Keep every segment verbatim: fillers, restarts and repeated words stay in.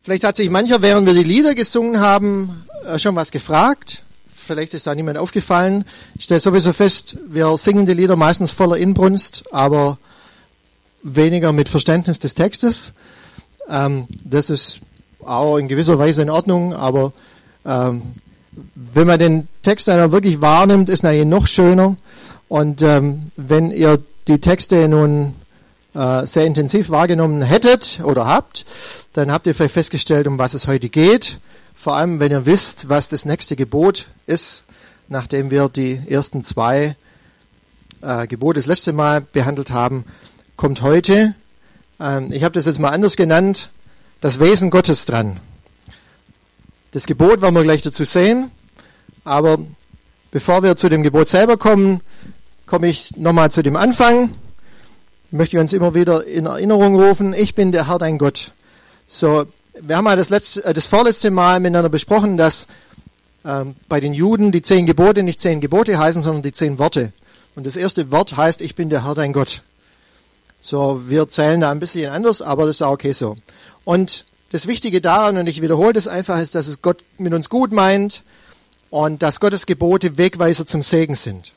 Vielleicht hat sich mancher, während wir die Lieder gesungen haben, schon was gefragt. Vielleicht ist da niemand aufgefallen. Ich stelle sowieso fest, wir singen die Lieder meistens voller Inbrunst, aber weniger mit Verständnis des Textes. Ähm, das ist auch in gewisser Weise in Ordnung, aber ähm, wenn man den Text dann wirklich wahrnimmt, ist er noch schöner. Und ähm, wenn ihr die Texte nun äh, sehr intensiv wahrgenommen hättet oder habt, dann habt ihr vielleicht festgestellt, um was es heute geht. Vor allem, wenn ihr wisst, was das nächste Gebot ist, nachdem wir die ersten zwei äh, Gebote das letzte Mal behandelt haben, kommt heute, ähm, ich habe das jetzt mal anders genannt, das Wesen Gottes dran. Das Gebot werden wir gleich dazu sehen, aber bevor wir zu dem Gebot selber kommen, komme ich nochmal zu dem Anfang. Ich möchte uns immer wieder in Erinnerung rufen, ich bin der Herr dein Gott. So, wir haben ja das, letzte, das vorletzte Mal miteinander besprochen, dass ähm, bei den Juden die zehn Gebote nicht zehn Gebote heißen, sondern die zehn Worte. Und das erste Wort heißt, ich bin der Herr dein Gott. So, wir zählen da ein bisschen anders, aber das ist auch okay so. Und das Wichtige daran, und ich wiederhole das einfach, ist, dass es Gott mit uns gut meint und dass Gottes Gebote Wegweiser zum Segen sind.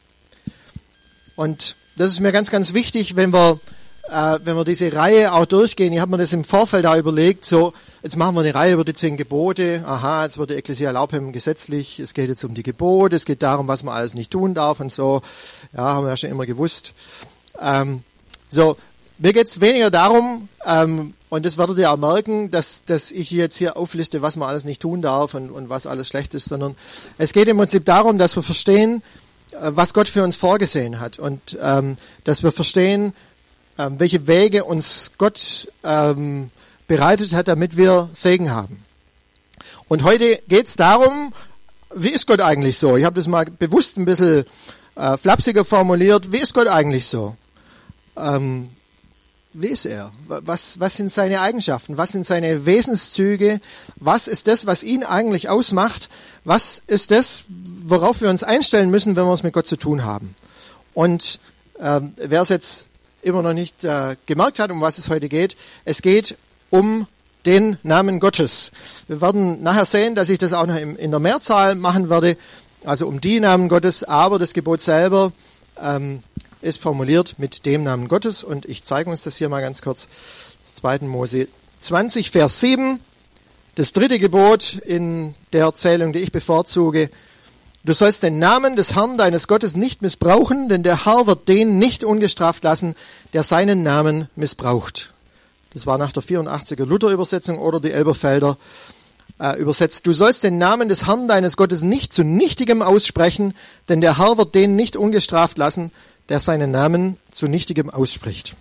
Und das ist mir ganz, ganz wichtig, wenn wir äh, wenn wir diese Reihe auch durchgehen. Ich habe mir das im Vorfeld auch überlegt, so, jetzt machen wir eine Reihe über die zehn Gebote. Aha, jetzt wird die Ekklesia Laubheim gesetzlich. Es geht jetzt um die Gebote, es geht darum, was man alles nicht tun darf und so. Ja, haben wir ja schon immer gewusst. Ähm, so, mir geht's weniger darum, ähm, und das werdet ihr auch merken, dass, dass ich jetzt hier aufliste, was man alles nicht tun darf und, und was alles schlecht ist, sondern es geht im Prinzip darum, dass wir verstehen, äh, was Gott für uns vorgesehen hat und ähm, dass wir verstehen, ähm, welche Wege uns Gott ähm, bereitet hat, damit wir Segen haben. Und heute geht's darum, wie ist Gott eigentlich so? Ich habe das mal bewusst ein bisschen äh, flapsiger formuliert. Wie ist Gott eigentlich so? Ähm, Wie ist er? Was, was sind seine Eigenschaften? Was sind seine Wesenszüge? Was ist das, was ihn eigentlich ausmacht? Was ist das, worauf wir uns einstellen müssen, wenn wir es mit Gott zu tun haben? Und ähm, wer es jetzt immer noch nicht äh, gemerkt hat, um was es heute geht, es geht um den Namen Gottes. Wir werden nachher sehen, dass ich das auch noch im, in der Mehrzahl machen werde, also um die Namen Gottes, aber das Gebot selber ähm, ist formuliert mit dem Namen Gottes und ich zeige uns das hier mal ganz kurz. Das zweite Mose zwanzig, Vers sieben, das dritte Gebot in der Erzählung, die ich bevorzuge. Du sollst den Namen des Herrn deines Gottes nicht missbrauchen, denn der Herr wird den nicht ungestraft lassen, der seinen Namen missbraucht. Das war nach der vierundachtziger Luther-Übersetzung oder die Elberfelder äh, übersetzt. Du sollst den Namen des Herrn deines Gottes nicht zu Nichtigem aussprechen, denn der Herr wird den nicht ungestraft lassen, der seinen Namen zu Nichtigem ausspricht.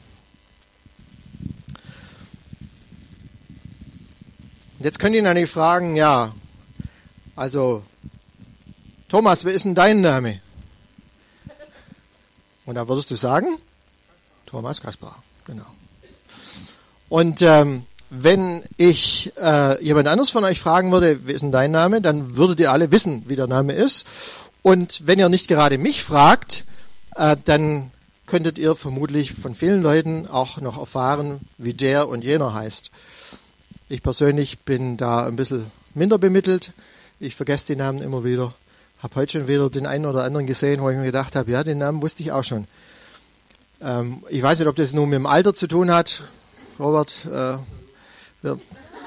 Und jetzt könnt ihr natürlich fragen, ja, also Thomas, wie ist denn dein Name? Und da würdest du sagen, Thomas Kaspar, genau. Und ähm, wenn ich äh, jemand anderes von euch fragen würde, wie ist denn dein Name, dann würdet ihr alle wissen, wie der Name ist. Und wenn ihr nicht gerade mich fragt, äh, dann könntet ihr vermutlich von vielen Leuten auch noch erfahren, wie der und jener heißt. Ich persönlich bin da ein bisschen minder bemittelt. Ich vergesse die Namen immer wieder. Habe heute schon wieder den einen oder anderen gesehen, wo ich mir gedacht habe, ja, den Namen wusste ich auch schon. Ähm, ich weiß nicht, ob das nur mit dem Alter zu tun hat. Robert, äh, wir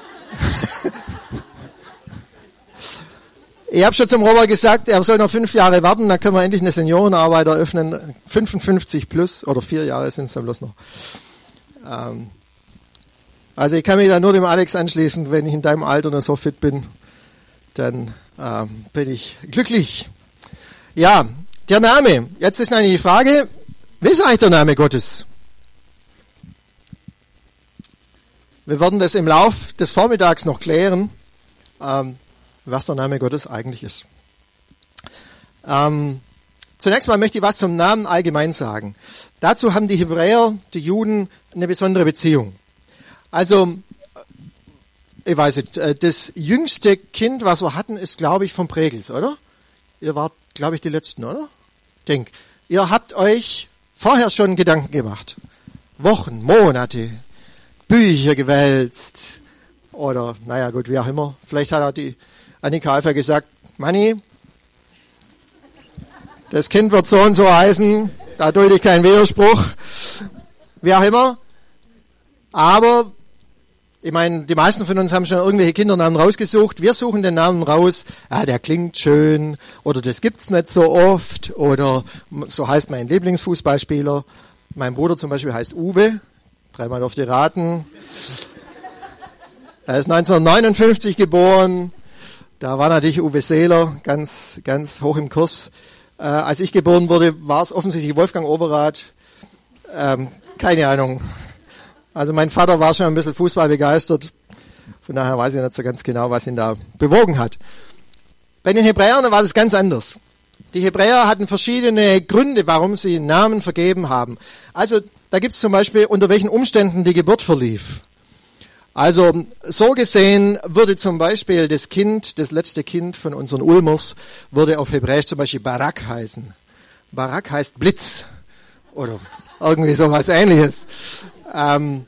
ich habe schon zum Robert gesagt, er soll noch fünf Jahre warten, dann können wir endlich eine Seniorenarbeit eröffnen. fünfundfünfzig plus, oder vier Jahre sind es dann bloß noch. Ähm, also ich kann mich da nur dem Alex anschließen, wenn ich in deinem Alter noch so fit bin, dann ähm, bin ich glücklich. Ja, der Name. Jetzt ist eigentlich die Frage, wie ist eigentlich der Name Gottes? Wir werden das im Lauf des Vormittags noch klären, ähm, was der Name Gottes eigentlich ist. Ähm, zunächst mal möchte ich was zum Namen allgemein sagen. Dazu haben die Hebräer, die Juden, eine besondere Beziehung. Also, ich weiß nicht, das jüngste Kind, was wir hatten, ist, glaube ich, vom Pregels, oder? Ihr wart, glaube ich, die Letzten, oder? Denk, ihr habt euch vorher schon Gedanken gemacht. Wochen, Monate, Bücher gewälzt Oder, naja gut, wie auch immer. Vielleicht hat auch die Annika einfach gesagt, Manni, das Kind wird so und so heißen, da dulde ich keinen Widerspruch. Wie auch immer. Aber, ich meine, die meisten von uns haben schon irgendwelche Kindernamen rausgesucht. Wir suchen den Namen raus, ah, der klingt schön, oder das gibt's nicht so oft, oder so heißt mein Lieblingsfußballspieler. Mein Bruder zum Beispiel heißt Uwe, dreimal durfte raten. Er ist neunzehnhundertneunundfünfzig geboren, da war natürlich Uwe Seeler ganz, ganz hoch im Kurs. Äh, als ich geboren wurde, war es offensichtlich Wolfgang Overath, ähm, keine Ahnung. Also mein Vater war schon ein bisschen Fußball begeistert, von daher weiß ich nicht so ganz genau, was ihn da bewogen hat. Bei den Hebräern war das ganz anders. Die Hebräer hatten verschiedene Gründe, warum sie Namen vergeben haben. Also da gibt es zum Beispiel, unter welchen Umständen die Geburt verlief. Also so gesehen würde zum Beispiel das Kind, das letzte Kind von unseren Ulmers, würde auf Hebräisch zum Beispiel Barak heißen. Barak heißt Blitz oder irgendwie sowas Ähnliches. Ähm,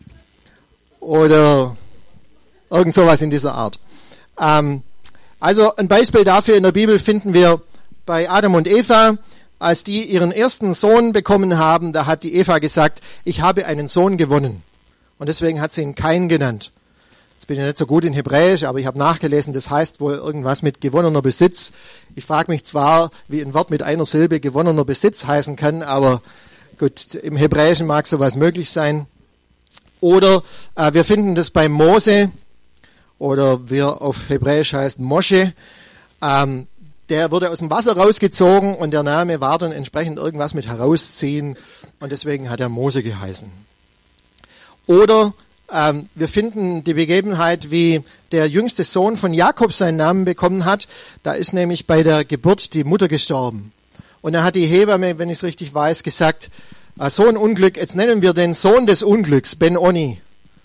oder irgend sowas in dieser Art. Ähm, also ein Beispiel dafür in der Bibel finden wir bei Adam und Eva. Als die ihren ersten Sohn bekommen haben, da hat die Eva gesagt, ich habe einen Sohn gewonnen. Und deswegen hat sie ihn Kain genannt. Jetzt bin ich nicht so gut in Hebräisch, aber ich habe nachgelesen, das heißt wohl irgendwas mit gewonnener Besitz. Ich frage mich zwar, wie ein Wort mit einer Silbe gewonnener Besitz heißen kann, aber gut, im Hebräischen mag sowas möglich sein. Oder äh, wir finden das bei Mose, oder wie er auf Hebräisch heißt, Mosche. Ähm, der wurde aus dem Wasser rausgezogen und der Name war dann entsprechend irgendwas mit herausziehen und deswegen hat er Mose geheißen. Oder ähm, wir finden die Begebenheit, wie der jüngste Sohn von Jakob seinen Namen bekommen hat. Da ist nämlich bei der Geburt die Mutter gestorben. Und da hat die Hebamme, wenn ich es richtig weiß, gesagt, so ein Unglück, jetzt nennen wir den Sohn des Unglücks, Ben-Oni.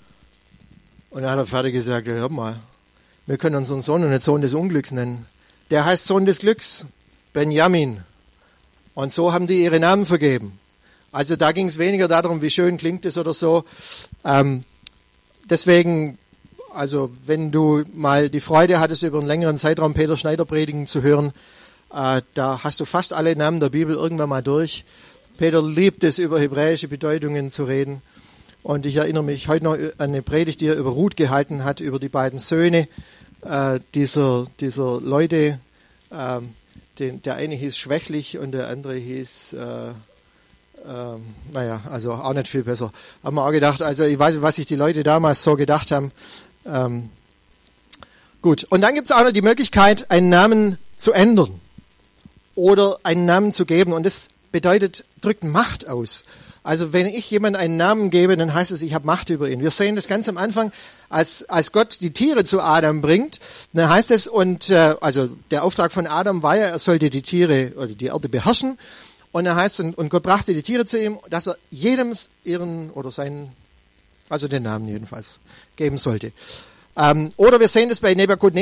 Und dann hat der Vater gesagt, ja, hör mal, wir können unseren Sohn nicht Sohn des Unglücks nennen. Der heißt Sohn des Glücks, Benjamin. Und so haben die ihre Namen vergeben. Also da ging es weniger darum, wie schön klingt es oder so. Ähm, deswegen, also wenn du mal die Freude hattest, über einen längeren Zeitraum Peter Schneider predigen zu hören, äh, da hast du fast alle Namen der Bibel irgendwann mal durch. Peter liebt es, über hebräische Bedeutungen zu reden. Und ich erinnere mich heute noch an eine Predigt, die er über Ruth gehalten hat, über die beiden Söhne äh, dieser, dieser Leute. Äh, den, der eine hieß Schwächlich und der andere hieß... Äh, Ähm, naja, also auch nicht viel besser. Haben wir auch gedacht, also ich weiß nicht, was sich die Leute damals so gedacht haben. Ähm, gut, und dann gibt es auch noch die Möglichkeit, einen Namen zu ändern oder einen Namen zu geben. Und das bedeutet, drückt Macht aus. Also wenn ich jemandem einen Namen gebe, dann heißt es, ich habe Macht über ihn. Wir sehen das ganz am Anfang, als, als Gott die Tiere zu Adam bringt, dann heißt es, und äh, also der Auftrag von Adam war ja, er sollte die Tiere oder die Erde beherrschen. Und er heißt, und Gott brachte die Tiere zu ihm, dass er jedem ihren, oder seinen, also den Namen jedenfalls, geben sollte. Ähm, oder wir sehen das bei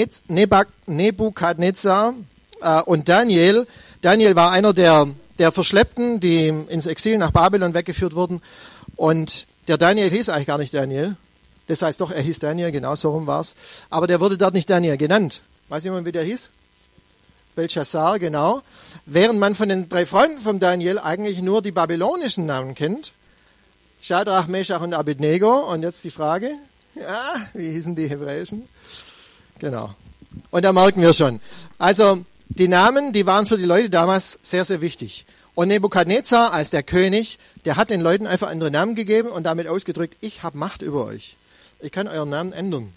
Nebukadnezar äh, und Daniel. Daniel war einer der, der Verschleppten, die ins Exil nach Babylon weggeführt wurden. Und der Daniel hieß eigentlich gar nicht Daniel. Das heißt doch, er hieß Daniel, genau so rum war's. Aber der wurde dort nicht Daniel genannt. Weiß jemand, wie der hieß? Belshazzar, genau. Während man von den drei Freunden von Daniel eigentlich nur die babylonischen Namen kennt. Shadrach, Meshach und Abednego. Und jetzt die Frage, ja, wie hießen die hebräischen? Genau. Und da merken wir schon. Also die Namen, die waren für die Leute damals sehr, sehr wichtig. Und Nebukadnezar als der König, der hat den Leuten einfach andere Namen gegeben und damit ausgedrückt, ich habe Macht über euch. Ich kann euren Namen ändern.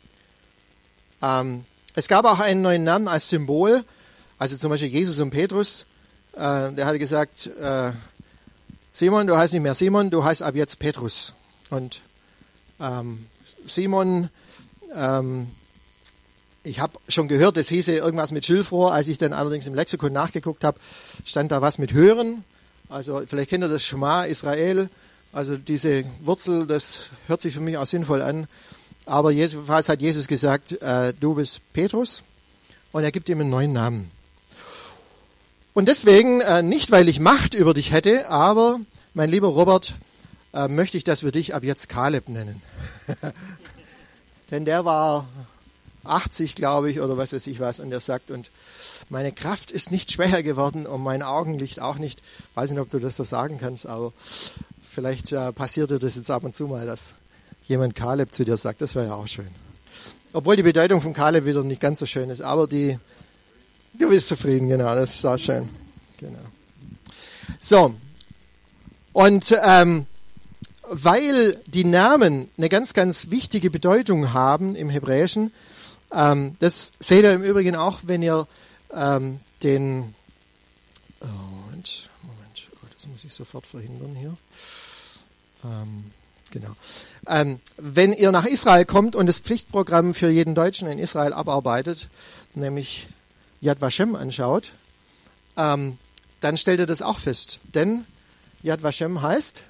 Ähm, es gab auch einen neuen Namen als Symbol. Also zum Beispiel Jesus und Petrus, äh, der hatte gesagt, äh, Simon, du heißt nicht mehr Simon, du heißt ab jetzt Petrus. Und ähm, Simon, ähm, ich habe schon gehört, das hieße irgendwas mit Schilfrohr. Als ich dann allerdings im Lexikon nachgeguckt habe, stand da was mit Hören. Also vielleicht kennt ihr das Schema Israel. Also diese Wurzel, das hört sich für mich auch sinnvoll an. Aber jedenfalls hat Jesus gesagt, äh, du bist Petrus. Und er gibt ihm einen neuen Namen. Und deswegen, äh, nicht weil ich Macht über dich hätte, aber, mein lieber Robert, äh, möchte ich, dass wir dich ab jetzt Kaleb nennen. Denn der war achtzig, glaube ich, oder was weiß ich was. Und er sagt, und meine Kraft ist nicht schwächer geworden und mein Augenlicht auch nicht. Ich weiß nicht, ob du das so sagen kannst, aber vielleicht äh, passiert dir das jetzt ab und zu mal, dass jemand Kaleb zu dir sagt. Das wäre ja auch schön. Obwohl die Bedeutung von Kaleb wieder nicht ganz so schön ist, aber die, du bist zufrieden, genau, das ist auch schön. Genau. So, und ähm, weil die Namen eine ganz, ganz wichtige Bedeutung haben im Hebräischen, ähm, das seht ihr im Übrigen auch, wenn ihr ähm, den, oh, Moment, Moment, oh, das muss ich sofort verhindern hier. Ähm, genau. Ähm, wenn ihr nach Israel kommt und das Pflichtprogramm für jeden Deutschen in Israel abarbeitet, nämlich Yad Vashem anschaut, ähm, dann stellt ihr das auch fest. Denn Yad Vashem heißt,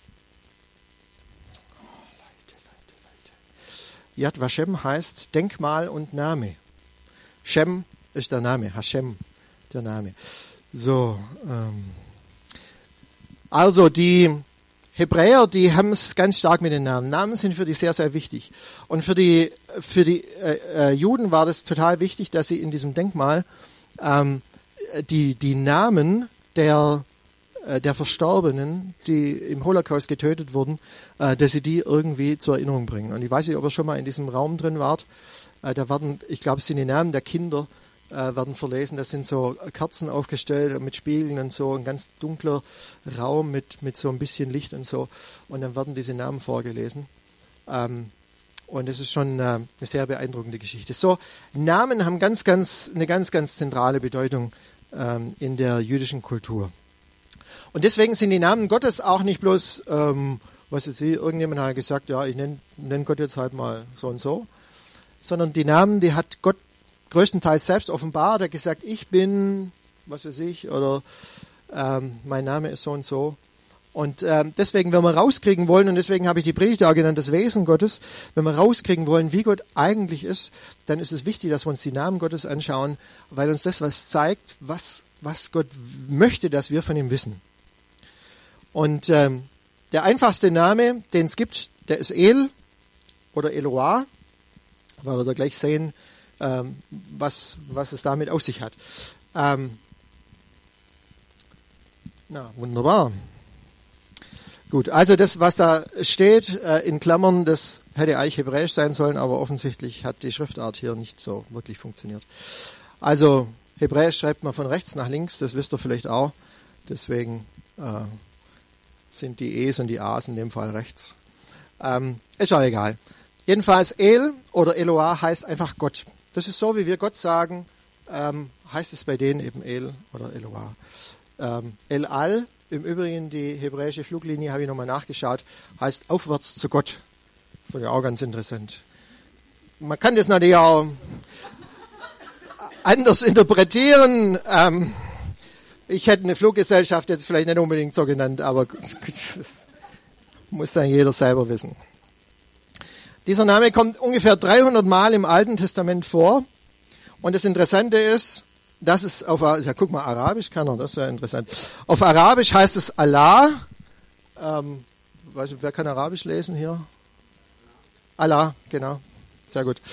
Yad Vashem heißt Denkmal und Name. Shem ist der Name, Hashem, der Name. So, ähm, also die Hebräer, die haben es ganz stark mit den Namen. Namen sind für die sehr, sehr wichtig. Und für die für die äh, äh, Juden war das total wichtig, dass sie in diesem Denkmal ähm, die die Namen der äh, der Verstorbenen, die im Holocaust getötet wurden, äh, dass sie die irgendwie zur Erinnerung bringen. Und ich weiß nicht, ob ihr schon mal in diesem Raum drin wart. Äh, da werden, ich glaube, es sind die Namen der Kinder äh, werden verlesen. Das sind so Kerzen aufgestellt mit Spiegeln und so, ein ganz dunkler Raum mit mit so ein bisschen Licht und so. Und dann werden diese Namen vorgelesen. Ähm, Und es ist schon äh, eine sehr beeindruckende Geschichte. So, Namen haben ganz, ganz, eine ganz, ganz zentrale Bedeutung ähm, in der jüdischen Kultur. Und deswegen sind die Namen Gottes auch nicht bloß, ähm, was weiß ich, irgendjemand hat gesagt, ja, ich nenne nenn Gott jetzt halt mal so und so, sondern die Namen, die hat Gott größtenteils selbst offenbart. Er hat gesagt, ich bin, was weiß ich, oder ähm, mein Name ist so und so. Und ähm, deswegen, wenn wir rauskriegen wollen, und deswegen habe ich die Predigt auch genannt, das Wesen Gottes, wenn wir rauskriegen wollen, wie Gott eigentlich ist, dann ist es wichtig, dass wir uns die Namen Gottes anschauen, weil uns das was zeigt, was, was Gott möchte, dass wir von ihm wissen. Und ähm, der einfachste Name, den es gibt, der ist El oder Eloah. Werdet ihr gleich sehen, ähm, was, was es damit auf sich hat. Ähm, na, wunderbar. Gut, also das, was da steht äh, in Klammern, das hätte eigentlich hebräisch sein sollen, aber offensichtlich hat die Schriftart hier nicht so wirklich funktioniert. Also hebräisch schreibt man von rechts nach links, das wisst ihr vielleicht auch. Deswegen äh, sind die E's und die A's in dem Fall rechts. Ähm, ist auch egal. Jedenfalls El oder Eloah heißt einfach Gott. Das ist so, wie wir Gott sagen, ähm, heißt es bei denen eben El oder Eloah. Ähm, El Al, im Übrigen die hebräische Fluglinie, habe ich nochmal nachgeschaut, heißt aufwärts zu Gott. Das ist ja auch ganz interessant. Man kann das natürlich auch anders interpretieren. Ähm, ich hätte eine Fluggesellschaft jetzt vielleicht nicht unbedingt so genannt, aber das muss dann jeder selber wissen. Dieser Name kommt ungefähr dreihundert Mal im Alten Testament vor. Und das Interessante ist, dass es auf, ja, guck mal, Arabisch kann er, das ist ja interessant. Auf Arabisch heißt es Allah. Ähm, weiß ich, wer kann Arabisch lesen hier? Allah, genau. Sehr gut.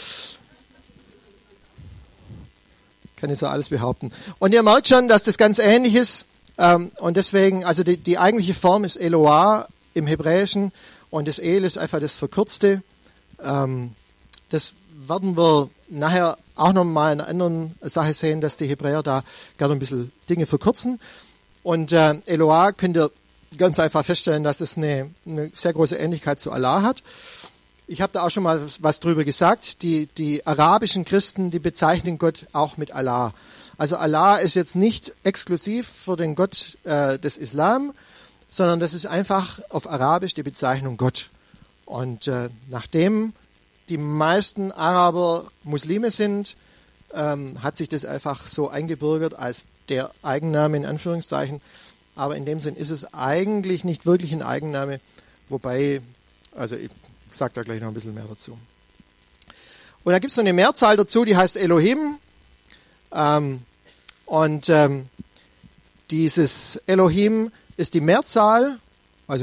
Kann ich so alles behaupten. Und ihr merkt schon, dass das ganz ähnlich ist. Ähm, und deswegen, also die, die eigentliche Form ist Eloah im Hebräischen. Und das El ist einfach das Verkürzte. Ähm, das werden wir nachher auch noch mal in einer anderen Sache sehen, dass die Hebräer da gerne ein bisschen Dinge verkürzen. Und äh, Eloah könnt ihr ganz einfach feststellen, dass es eine, eine sehr große Ähnlichkeit zu Allah hat. Ich habe da auch schon mal was, was drüber gesagt. Die, die arabischen Christen, die bezeichnen Gott auch mit Allah. Also Allah ist jetzt nicht exklusiv für den Gott äh, des Islam, sondern das ist einfach auf Arabisch die Bezeichnung Gott. Und äh, nachdem die meisten Araber Muslime sind, ähm, hat sich das einfach so eingebürgert als der Eigenname in Anführungszeichen. Aber in dem Sinn ist es eigentlich nicht wirklich ein Eigenname, wobei, also ich sage da gleich noch ein bisschen mehr dazu. Und da gibt es noch eine Mehrzahl dazu, die heißt Elohim. Ähm, und ähm, dieses Elohim ist die Mehrzahl, also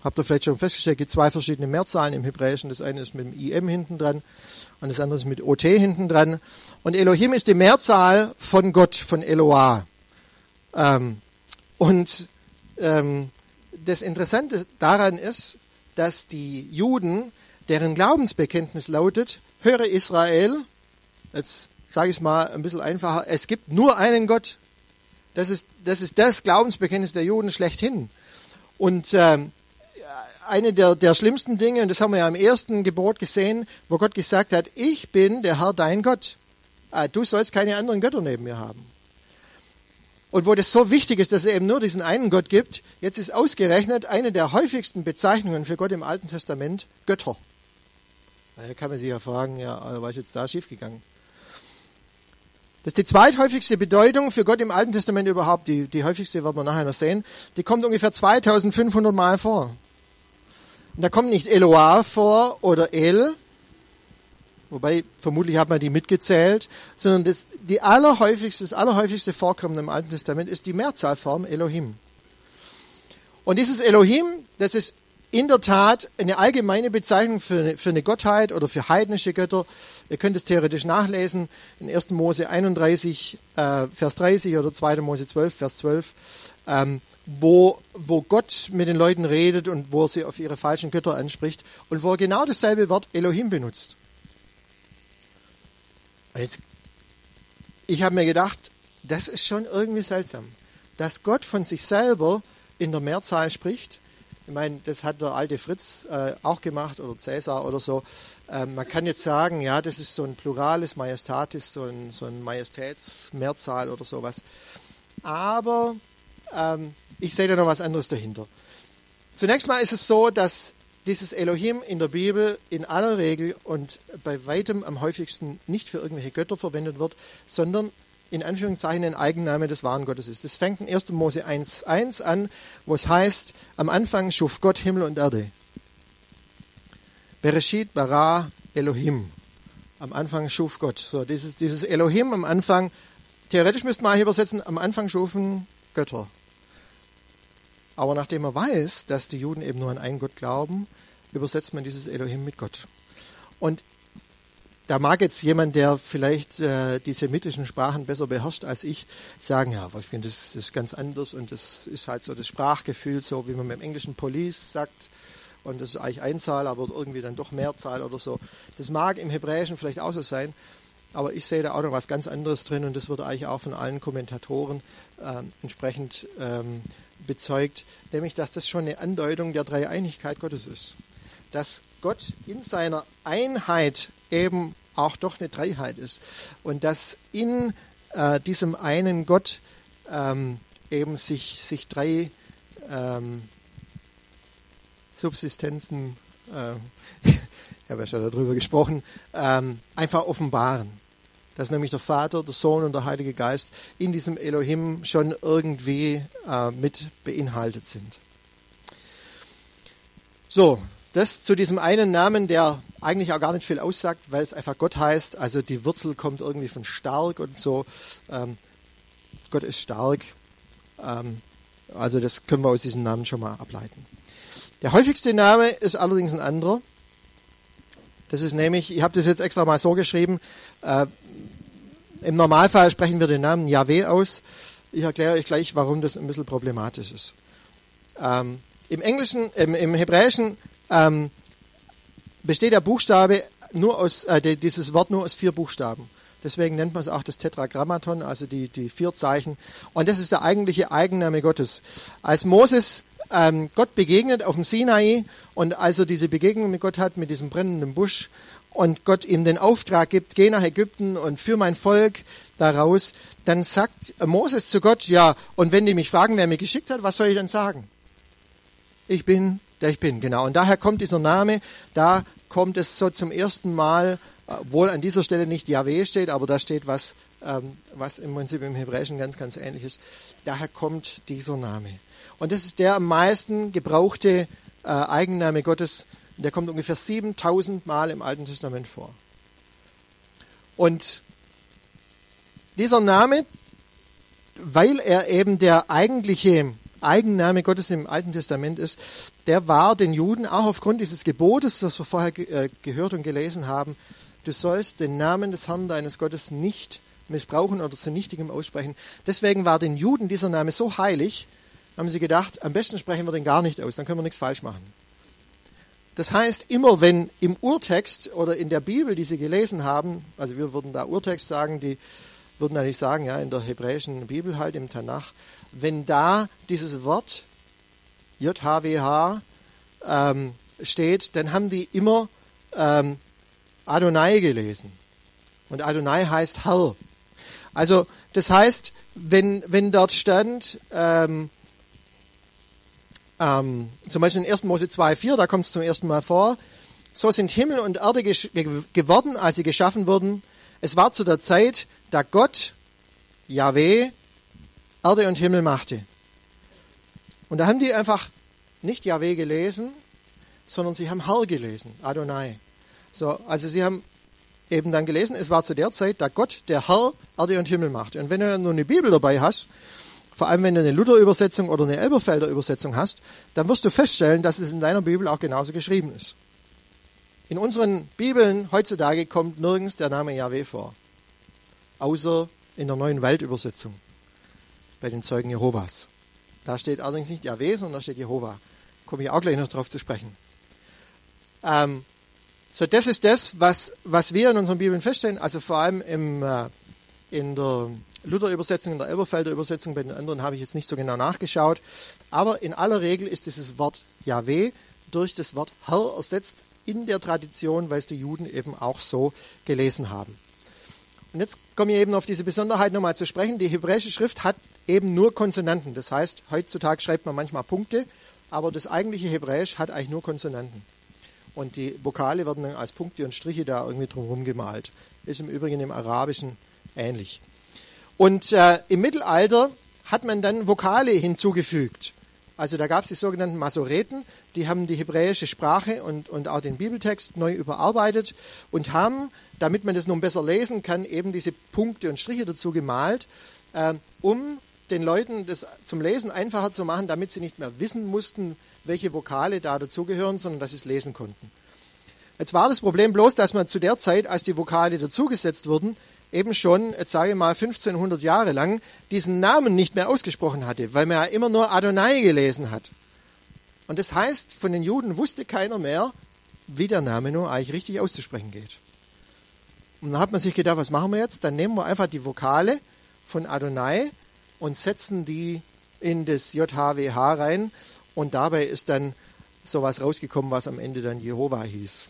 Habt ihr vielleicht schon festgestellt, es gibt zwei verschiedene Mehrzahlen im Hebräischen. Das eine ist mit dem I M hinten dran und das andere ist mit O T hinten dran. Und Elohim ist die Mehrzahl von Gott, von Eloah. Ähm, und ähm, das Interessante daran ist, dass die Juden, deren Glaubensbekenntnis lautet, höre Israel, jetzt sage ich es mal ein bisschen einfacher, es gibt nur einen Gott. Das ist das, ist das Glaubensbekenntnis der Juden schlechthin. Und ähm, eine der, der schlimmsten Dinge, und das haben wir ja im ersten Gebot gesehen, wo Gott gesagt hat, ich bin der Herr, dein Gott. Du sollst keine anderen Götter neben mir haben. Und wo das so wichtig ist, dass es eben nur diesen einen Gott gibt, jetzt ist ausgerechnet eine der häufigsten Bezeichnungen für Gott im Alten Testament Götter. Da kann man sich ja fragen, ja, was ist jetzt da schiefgegangen? Das ist die zweithäufigste Bedeutung für Gott im Alten Testament überhaupt. Die, die häufigste werden wir nachher noch sehen. Die kommt ungefähr zweitausendfünfhundert Mal vor. Und da kommt nicht Eloah vor oder El, wobei vermutlich hat man die mitgezählt, sondern das, die allerhäufigste, das allerhäufigste Vorkommen im Alten Testament ist die Mehrzahlform Elohim. Und dieses Elohim, das ist in der Tat eine allgemeine Bezeichnung für eine, für eine Gottheit oder für heidnische Götter. Ihr könnt es theoretisch nachlesen in erster Mose einunddreißig, äh, Vers dreißig oder zweiter Mose zwölf, Vers zwölf, ähm, wo, wo Gott mit den Leuten redet und wo er sie auf ihre falschen Götter anspricht und wo er genau dasselbe Wort Elohim benutzt. Und jetzt, ich habe mir gedacht, das ist schon irgendwie seltsam, dass Gott von sich selber in der Mehrzahl spricht. Ich meine, das hat der alte Fritz äh, auch gemacht oder Cäsar oder so. Ähm, man kann jetzt sagen, ja, das ist so ein Plurales Majestatis, so ein, so ein Majestätsmehrzahl oder sowas. Aber ähm, ich sehe da noch was anderes dahinter. Zunächst mal ist es so, dass dieses Elohim in der Bibel in aller Regel und bei weitem am häufigsten nicht für irgendwelche Götter verwendet wird, sondern in Anführungszeichen ein Eigenname des wahren Gottes ist. Das fängt in erster Mose eins eins an, wo es heißt, am Anfang schuf Gott Himmel und Erde. Bereshit bara Elohim. Am Anfang schuf Gott. So, dieses, dieses Elohim am Anfang, theoretisch müsste man hier übersetzen, am Anfang schufen Götter. Aber nachdem man weiß, dass die Juden eben nur an einen Gott glauben, übersetzt man dieses Elohim mit Gott. Und da mag jetzt jemand, der vielleicht äh, die semitischen Sprachen besser beherrscht als ich, sagen, ja, Wolfgang, das, das ist ganz anders und das ist halt so das Sprachgefühl, so wie man mit dem Englischen Police sagt und das ist eigentlich Einzahl, aber irgendwie dann doch Mehrzahl oder so. Das mag im Hebräischen vielleicht auch so sein, aber ich sehe da auch noch was ganz anderes drin und das wird eigentlich auch von allen Kommentatoren äh, entsprechend ähm, bezeugt, nämlich, dass das schon eine Andeutung der Dreieinigkeit Gottes ist. Dass Gott in seiner Einheit eben auch doch eine Dreiheit ist und dass in äh, diesem einen Gott ähm, eben sich, sich drei ähm, Subsistenzen, äh, ich habe ja schon darüber gesprochen, ähm, einfach offenbaren. Dass nämlich der Vater, der Sohn und der Heilige Geist in diesem Elohim schon irgendwie äh, mit beinhaltet sind. So, das zu diesem einen Namen, der eigentlich auch gar nicht viel aussagt, weil es einfach Gott heißt. Also die Wurzel kommt irgendwie von stark und so. Ähm, Gott ist stark. Ähm, also das können wir aus diesem Namen schon mal ableiten. Der häufigste Name ist allerdings ein anderer. Das ist nämlich, ich habe das jetzt extra mal so geschrieben, äh, im Normalfall sprechen wir den Namen Jahwe aus. Ich erkläre euch gleich, warum das ein bisschen problematisch ist. Ähm, Im Englischen, im, im Hebräischen ähm, besteht der Buchstabe nur aus, äh, dieses Wort nur aus vier Buchstaben. Deswegen nennt man es auch das Tetragrammaton, also die, die vier Zeichen. Und das ist der eigentliche Eigenname Gottes. Als Moses ähm, Gott begegnet auf dem Sinai und als er diese Begegnung mit Gott hat, mit diesem brennenden Busch, und Gott ihm den Auftrag gibt, geh nach Ägypten und führ mein Volk daraus, dann sagt Moses zu Gott, ja, und wenn die mich fragen, wer mich geschickt hat, was soll ich dann sagen? Ich bin, der ich bin, genau. Und daher kommt dieser Name, da kommt es so zum ersten Mal, obwohl an dieser Stelle nicht Jahwe steht, aber da steht was, ähm, was im Prinzip im Hebräischen ganz, ganz ähnlich ist. Daher kommt dieser Name. Und das ist der am meisten gebrauchte äh, Eigenname Gottes. Der kommt ungefähr siebentausend Mal im Alten Testament vor. Und dieser Name, weil er eben der eigentliche Eigenname Gottes im Alten Testament ist, der war den Juden auch aufgrund dieses Gebotes, das wir vorher ge- äh, gehört und gelesen haben, du sollst den Namen des Herrn deines Gottes nicht missbrauchen oder zu Nichtigem aussprechen. Deswegen war den Juden dieser Name so heilig, haben sie gedacht, am besten sprechen wir den gar nicht aus, dann können wir nichts falsch machen. Das heißt, immer wenn im Urtext oder in der Bibel, die sie gelesen haben, also wir würden da Urtext sagen, die würden eigentlich sagen, ja, in der hebräischen Bibel halt, im Tanach, wenn da dieses Wort J H W H ähm, steht, dann haben die immer ähm, Adonai gelesen. Und Adonai heißt Herr. Also das heißt, wenn, wenn dort stand, ähm, ähm, zum Beispiel in ersten Mose zwei vier, da kommt es zum ersten Mal vor, so sind Himmel und Erde gesch- ge- geworden, als sie geschaffen wurden. Es war zu der Zeit, da Gott, Jahwe, Erde und Himmel machte. Und da haben die einfach nicht Jahwe gelesen, sondern sie haben Herr gelesen, Adonai. So, also sie haben eben dann gelesen, es war zu der Zeit, da Gott, der Herr, Erde und Himmel machte. Und wenn du nur eine Bibel dabei hast, vor allem wenn du eine Luther-Übersetzung oder eine Elberfelder Übersetzung hast, dann wirst du feststellen, dass es in deiner Bibel auch genauso geschrieben ist. In unseren Bibeln heutzutage kommt nirgends der Name Jahwe vor, außer in der Neuen Weltübersetzung bei den Zeugen Jehovas. Da steht allerdings nicht Jahwe, sondern da steht Jehova. Komme ich auch gleich noch drauf zu sprechen. Ähm, so, das ist das, was, was wir in unseren Bibeln feststellen, also vor allem im, äh, in der Luther-Übersetzung, in der Elberfelder Übersetzung, bei den anderen habe ich jetzt nicht so genau nachgeschaut, aber in aller Regel ist dieses Wort Jahwe durch das Wort Herr ersetzt in der Tradition, weil es die Juden eben auch so gelesen haben. Und jetzt komme ich eben auf diese Besonderheit nochmal zu sprechen. Die hebräische Schrift hat eben nur Konsonanten. Das heißt, heutzutage schreibt man manchmal Punkte, aber das eigentliche Hebräisch hat eigentlich nur Konsonanten. Und die Vokale werden dann als Punkte und Striche da irgendwie drumherum gemalt. Ist im Übrigen im Arabischen ähnlich. Und äh, im Mittelalter hat man dann Vokale hinzugefügt. Also da gab es die sogenannten Masoreten, die haben die hebräische Sprache und, und auch den Bibeltext neu überarbeitet und haben, damit man das nun besser lesen kann, eben diese Punkte und Striche dazu gemalt, äh, um den Leuten das zum Lesen einfacher zu machen, damit sie nicht mehr wissen mussten, welche Vokale da dazugehören, sondern dass sie es lesen konnten. Jetzt war das Problem bloß, dass man zu der Zeit, als die Vokale dazugesetzt wurden, eben schon, jetzt sage ich mal, fünfzehnhundert Jahre lang diesen Namen nicht mehr ausgesprochen hatte, weil man ja immer nur Adonai gelesen hat. Und das heißt, von den Juden wusste keiner mehr, wie der Name nur eigentlich richtig auszusprechen geht. Und dann hat man sich gedacht, was machen wir jetzt? Dann nehmen wir einfach die Vokale von Adonai und setzen die in das J H W H rein. Und dabei ist dann sowas rausgekommen, was am Ende dann Jehova hieß.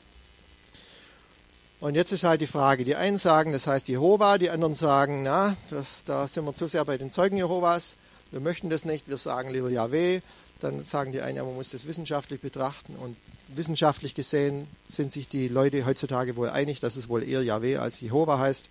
Und jetzt ist halt die Frage, die einen sagen, das heißt Jehova, die anderen sagen, na, das, da sind wir zu sehr bei den Zeugen Jehovas, wir möchten das nicht, wir sagen lieber Jahwe. Dann sagen die einen, ja, man muss das wissenschaftlich betrachten und wissenschaftlich gesehen sind sich die Leute heutzutage wohl einig, dass es wohl eher Jahwe als Jehova heißt.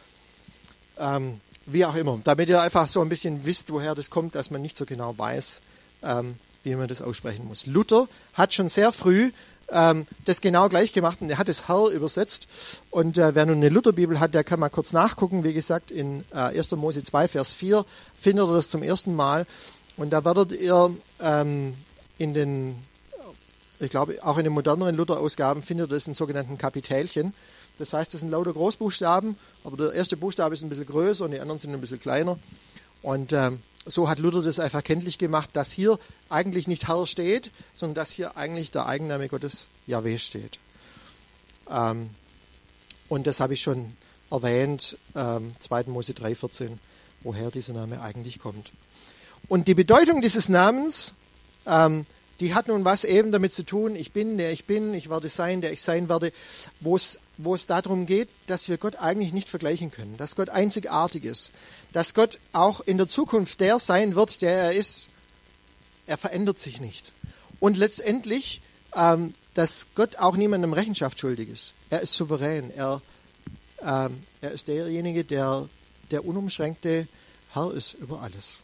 Ähm, wie auch immer, damit ihr einfach so ein bisschen wisst, woher das kommt, dass man nicht so genau weiß, ähm, wie man das aussprechen muss. Luther hat schon sehr früh ähm, das genau gleich gemacht und er hat es Herr übersetzt. Und äh, wer nun eine Lutherbibel hat, der kann mal kurz nachgucken. Wie gesagt, in äh, erster Mose zwei, Vers vier findet ihr das zum ersten Mal. Und da werdet ihr ähm, in den, ich glaube auch in den moderneren Luther-Ausgaben findet ihr das in sogenannten Kapitelchen. Das heißt, das sind lauter Großbuchstaben, aber der erste Buchstabe ist ein bisschen größer und die anderen sind ein bisschen kleiner. Und ähm, so hat Luther das einfach kenntlich gemacht, dass hier eigentlich nicht Herr steht, sondern dass hier eigentlich der Eigenname Gottes Jahwe steht. Ähm, und das habe ich schon erwähnt, ähm, zweiter Mose drei, vierzehn, woher dieser Name eigentlich kommt. Und die Bedeutung dieses Namens, ähm, die hat nun was eben damit zu tun, ich bin, der ich bin, ich werde sein, der ich sein werde, wo es wo es darum geht, dass wir Gott eigentlich nicht vergleichen können, dass Gott einzigartig ist, dass Gott auch in der Zukunft der sein wird, der er ist. Er verändert sich nicht. Und letztendlich, ähm, dass Gott auch niemandem Rechenschaft schuldig ist. Er ist souverän, er, ähm, er ist derjenige, der der unumschränkte Herr ist über alles.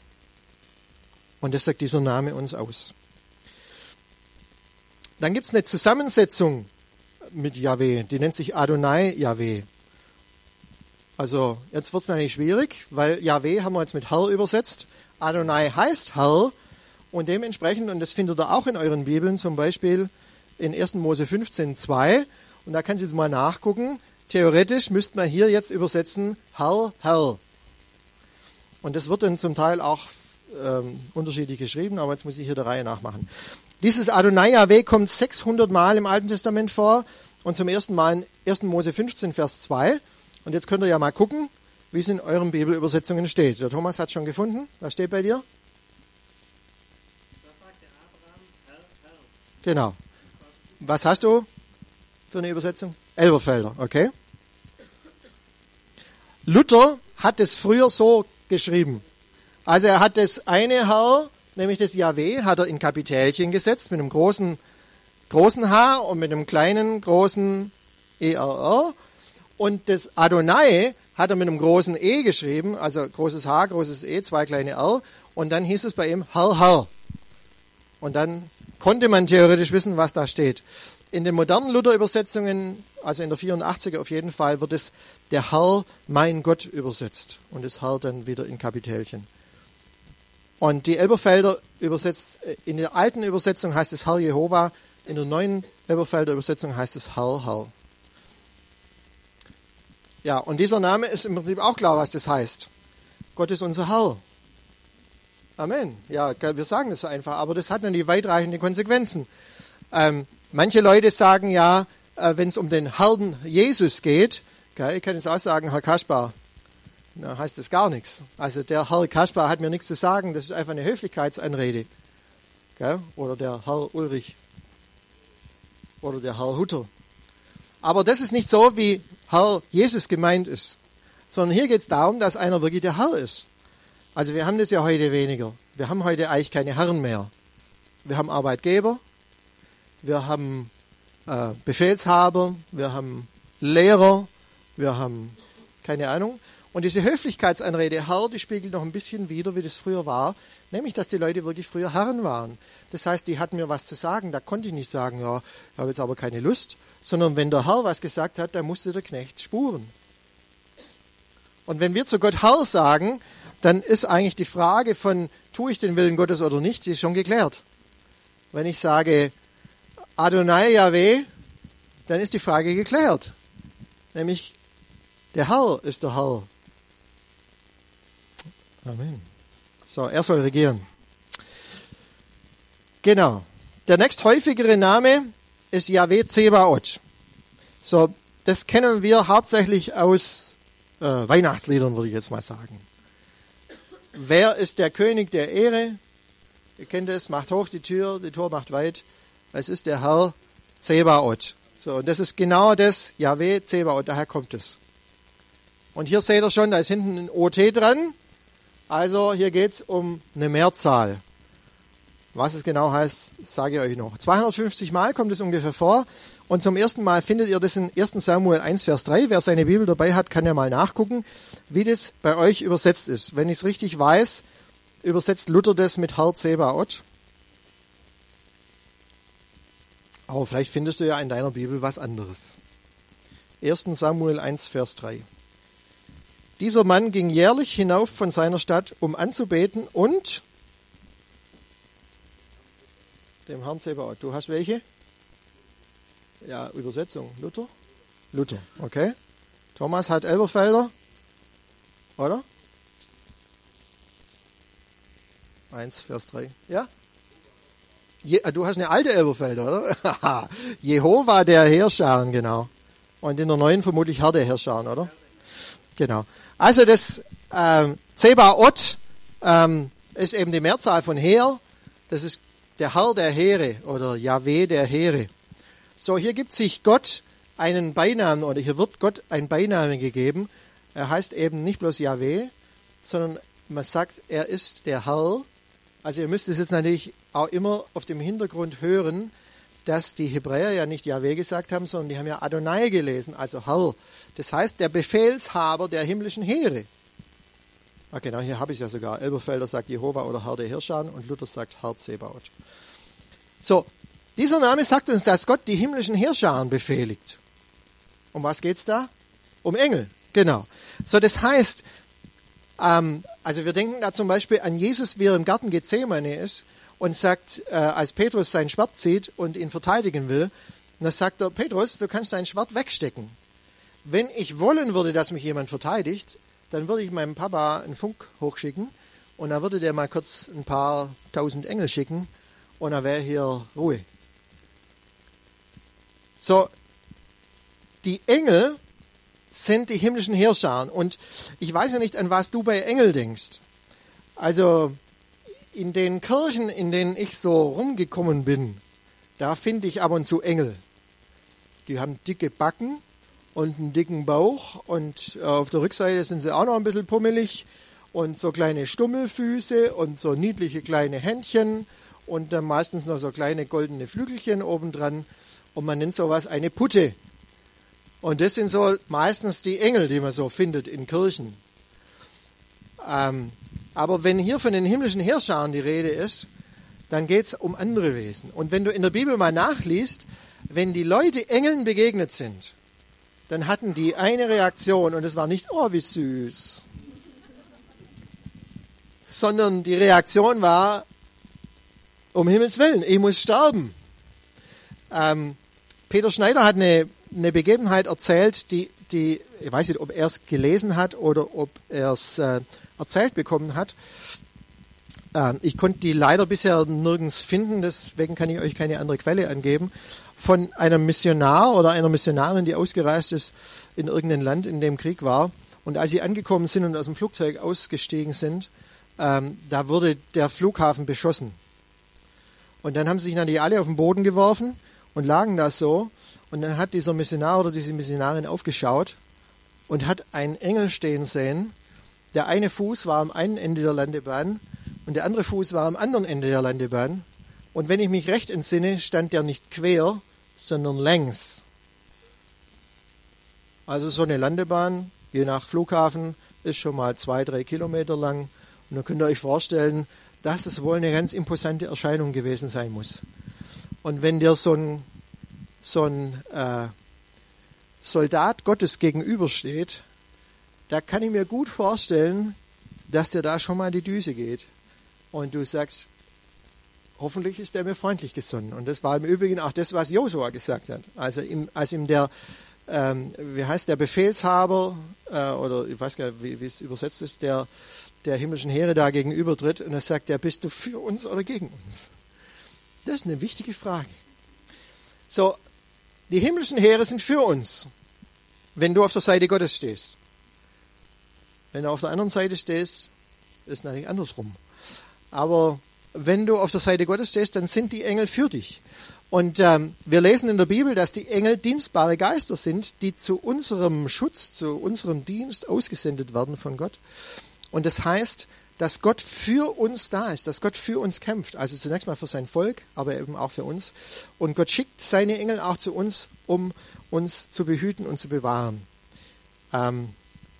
Und das sagt dieser Name uns aus. Dann gibt es eine Zusammensetzung mit Jahwe, die nennt sich Adonai Jahwe. Also jetzt wird es natürlich schwierig, weil Jahwe haben wir jetzt mit Herr übersetzt. Adonai heißt Herr Und dementsprechend, und das findet ihr auch in euren Bibeln, zum Beispiel in ersten Mose fünfzehn zwei, und da kannst du jetzt mal nachgucken, theoretisch müsste man hier jetzt übersetzen, Herr, Herr. Und das wird dann zum Teil auch ähm, unterschiedlich geschrieben, aber jetzt muss ich hier der Reihe nachmachen. Dieses Adonai Yahweh kommt sechshundert Mal im Alten Testament vor und zum ersten Mal in ersten Mose fünfzehn, Vers zwei. Und jetzt könnt ihr ja mal gucken, wie es in euren Bibelübersetzungen steht. Der Thomas hat schon gefunden. Was steht bei dir? Da sagte Abraham, Herr, Herr. Genau. Was hast du für eine Übersetzung? Elberfelder, okay. Luther hat es früher so geschrieben. Also er hat das eine Herr, nämlich das Yahweh, hat er in Kapitälchen gesetzt mit einem großen, großen H und mit einem kleinen, großen E R R. Und das Adonai hat er mit einem großen E geschrieben, also großes H, großes E, zwei kleine R. Und dann hieß es bei ihm Herr, Herr. Und dann konnte man theoretisch wissen, was da steht. In den modernen Luther-Übersetzungen, also in der vierundachtziger auf jeden Fall, wird es der Herr, mein Gott übersetzt. Und das Herr dann wieder in Kapitälchen. Und die Elberfelder übersetzt, in der alten Übersetzung heißt es Herr Jehova, in der neuen Elberfelder Übersetzung heißt es Herr, Herr. Ja, und dieser Name ist im Prinzip auch klar, was das heißt. Gott ist unser Herr. Amen. Ja, wir sagen das so einfach, aber das hat natürlich weitreichende Konsequenzen. Ähm, manche Leute sagen ja, äh, wenn es um den Herrn Jesus geht, gell, ich kann jetzt auch sagen, Herr Kaspar, da heißt das gar nichts. Also der Herr Kaspar hat mir nichts zu sagen, das ist einfach eine Höflichkeitsanrede. Gell? Oder der Herr Ulrich. Oder der Herr Hutter. Aber das ist nicht so, wie Herr Jesus gemeint ist. Sondern hier geht es darum, dass einer wirklich der Herr ist. Also wir haben das ja heute weniger. Wir haben heute eigentlich keine Herren mehr. Wir haben Arbeitgeber, wir haben äh, Befehlshaber, wir haben Lehrer, wir haben keine Ahnung. Und diese Höflichkeitsanrede Herr, die spiegelt noch ein bisschen wider, wie das früher war. Nämlich, dass die Leute wirklich früher Herren waren. Das heißt, die hatten mir was zu sagen. Da konnte ich nicht sagen, ja, ich habe jetzt aber keine Lust. Sondern wenn der Herr was gesagt hat, dann musste der Knecht spuren. Und wenn wir zu Gott Herr sagen, dann ist eigentlich die Frage von, tue ich den Willen Gottes oder nicht, die ist schon geklärt. Wenn ich sage Adonai Yahweh, dann ist die Frage geklärt. Nämlich, der Herr ist der Herr. Amen. So, er soll regieren. Genau. Der nächsthäufigere Name ist Yahweh Zebaoth. So, das kennen wir hauptsächlich aus äh, Weihnachtsliedern, würde ich jetzt mal sagen. Wer ist der König der Ehre? Ihr kennt es, macht hoch die Tür, die Tor macht weit. Es ist der Herr Zebaoth. So, und das ist genau das, Yahweh Zebaoth, daher kommt es. Und hier seht ihr schon, da ist hinten ein O T dran. Also hier geht es um eine Mehrzahl. Was es genau heißt, sage ich euch noch. zweihundertfünfzig Mal kommt es ungefähr vor. Und zum ersten Mal findet ihr das in ersten Samuel eins, Vers drei. Wer seine Bibel dabei hat, kann ja mal nachgucken, wie das bei euch übersetzt ist. Wenn ich es richtig weiß, übersetzt Luther das mit Herr Zebaoth. Aber vielleicht findest du ja in deiner Bibel was anderes. ersten Samuel eins, Vers drei. Dieser Mann ging jährlich hinauf von seiner Stadt, um anzubeten und dem Herrn Zebaoth. Du hast welche? Ja, Übersetzung. Luther? Luther, okay. Thomas hat Elberfelder, oder? eins, Vers drei. Ja? Je, du hast eine alte Elberfelder, oder? Jehova der Heerscharen, genau. Und in der neuen vermutlich Herr der Heerscharen, oder? Genau. Also das ähm, Zebaoth ähm, ist eben die Mehrzahl von Heer. Das ist der Herr der Heere oder Yahweh der Heere. So, hier gibt sich Gott einen Beinamen oder hier wird Gott ein Beiname gegeben. Er heißt eben nicht bloß Yahweh, sondern man sagt, er ist der Herr. Also ihr müsst es jetzt natürlich auch immer auf dem Hintergrund hören, dass die Hebräer ja nicht Yahweh gesagt haben, sondern die haben ja Adonai gelesen, also Herr. Das heißt, der Befehlshaber der himmlischen Heere. Ah, genau, hier habe ich es ja sogar. Elberfelder sagt Jehova oder Herr der Heerscharen und Luther sagt Herr Zebaoth. So, dieser Name sagt uns, dass Gott die himmlischen Heerscharen befehligt. Um was geht's da? Um Engel, genau. So, das heißt, ähm, also wir denken da zum Beispiel an Jesus, wie er im Garten Gethsemane ist und sagt, äh, als Petrus sein Schwert zieht und ihn verteidigen will, dann sagt er, Petrus, du kannst dein Schwert wegstecken. Wenn ich wollen würde, dass mich jemand verteidigt, dann würde ich meinem Papa einen Funk hochschicken und dann würde der mal kurz ein paar tausend Engel schicken und dann wäre hier Ruhe. So, die Engel sind die himmlischen Heerscharen. Und ich weiß ja nicht, an was du bei Engel denkst. Also in den Kirchen, in denen ich so rumgekommen bin, da finde ich ab und zu Engel. Die haben dicke Backen und einen dicken Bauch und auf der Rückseite sind sie auch noch ein bisschen pummelig und so kleine Stummelfüße und so niedliche kleine Händchen und dann meistens noch so kleine goldene Flügelchen obendran und man nennt sowas eine Putte. Und das sind so meistens die Engel, die man so findet in Kirchen. Ähm, aber wenn hier von den himmlischen Heerscharen die Rede ist, dann geht es um andere Wesen. Und wenn du in der Bibel mal nachliest, wenn die Leute Engeln begegnet sind, dann hatten die eine Reaktion und es war nicht, oh wie süß, sondern die Reaktion war, um Himmels Willen, ich muss sterben. Ähm, Peter Schneider hat eine eine Begebenheit erzählt, die, die, ich weiß nicht, ob er es gelesen hat oder ob er es äh, erzählt bekommen hat. Ähm, ich konnte die leider bisher nirgends finden, deswegen kann ich euch keine andere Quelle angeben. Von einem Missionar oder einer Missionarin, die ausgereist ist in irgendein Land, in dem Krieg war. Und als sie angekommen sind und aus dem Flugzeug ausgestiegen sind, ähm, da wurde der Flughafen beschossen. Und dann haben sie sich natürlich alle auf den Boden geworfen und lagen da so. Und dann hat dieser Missionar oder diese Missionarin aufgeschaut und hat einen Engel stehen sehen. Der eine Fuß war am einen Ende der Landebahn und der andere Fuß war am anderen Ende der Landebahn. Und wenn ich mich recht entsinne, stand der nicht quer, sondern längs. Also so eine Landebahn, je nach Flughafen, ist schon mal zwei, drei Kilometer lang. Und dann könnt ihr euch vorstellen, dass es wohl eine ganz imposante Erscheinung gewesen sein muss. Und wenn dir so ein so ein äh, Soldat Gottes gegenübersteht, da kann ich mir gut vorstellen, dass dir da schon mal die Düse geht. Und du sagst, hoffentlich ist er mir freundlich gesonnen. Und das war im Übrigen auch das, was Josua gesagt hat. Also ihm, als ihm der, ähm, wie heißt der Befehlshaber, äh, oder ich weiß gar nicht, wie, wie es übersetzt ist, der, der himmlischen Heere da gegenübertritt und er sagt, ja, bist du für uns oder gegen uns? Das ist eine wichtige Frage. So, die himmlischen Heere sind für uns, wenn du auf der Seite Gottes stehst. Wenn du auf der anderen Seite stehst, ist natürlich andersrum. Aber wenn du auf der Seite Gottes stehst, dann sind die Engel für dich. Und ähm, wir lesen in der Bibel, dass die Engel dienstbare Geister sind, die zu unserem Schutz, zu unserem Dienst ausgesendet werden von Gott. Und das heißt, dass Gott für uns da ist, dass Gott für uns kämpft. Also zunächst mal für sein Volk, aber eben auch für uns. Und Gott schickt seine Engel auch zu uns, um uns zu behüten und zu bewahren. Ähm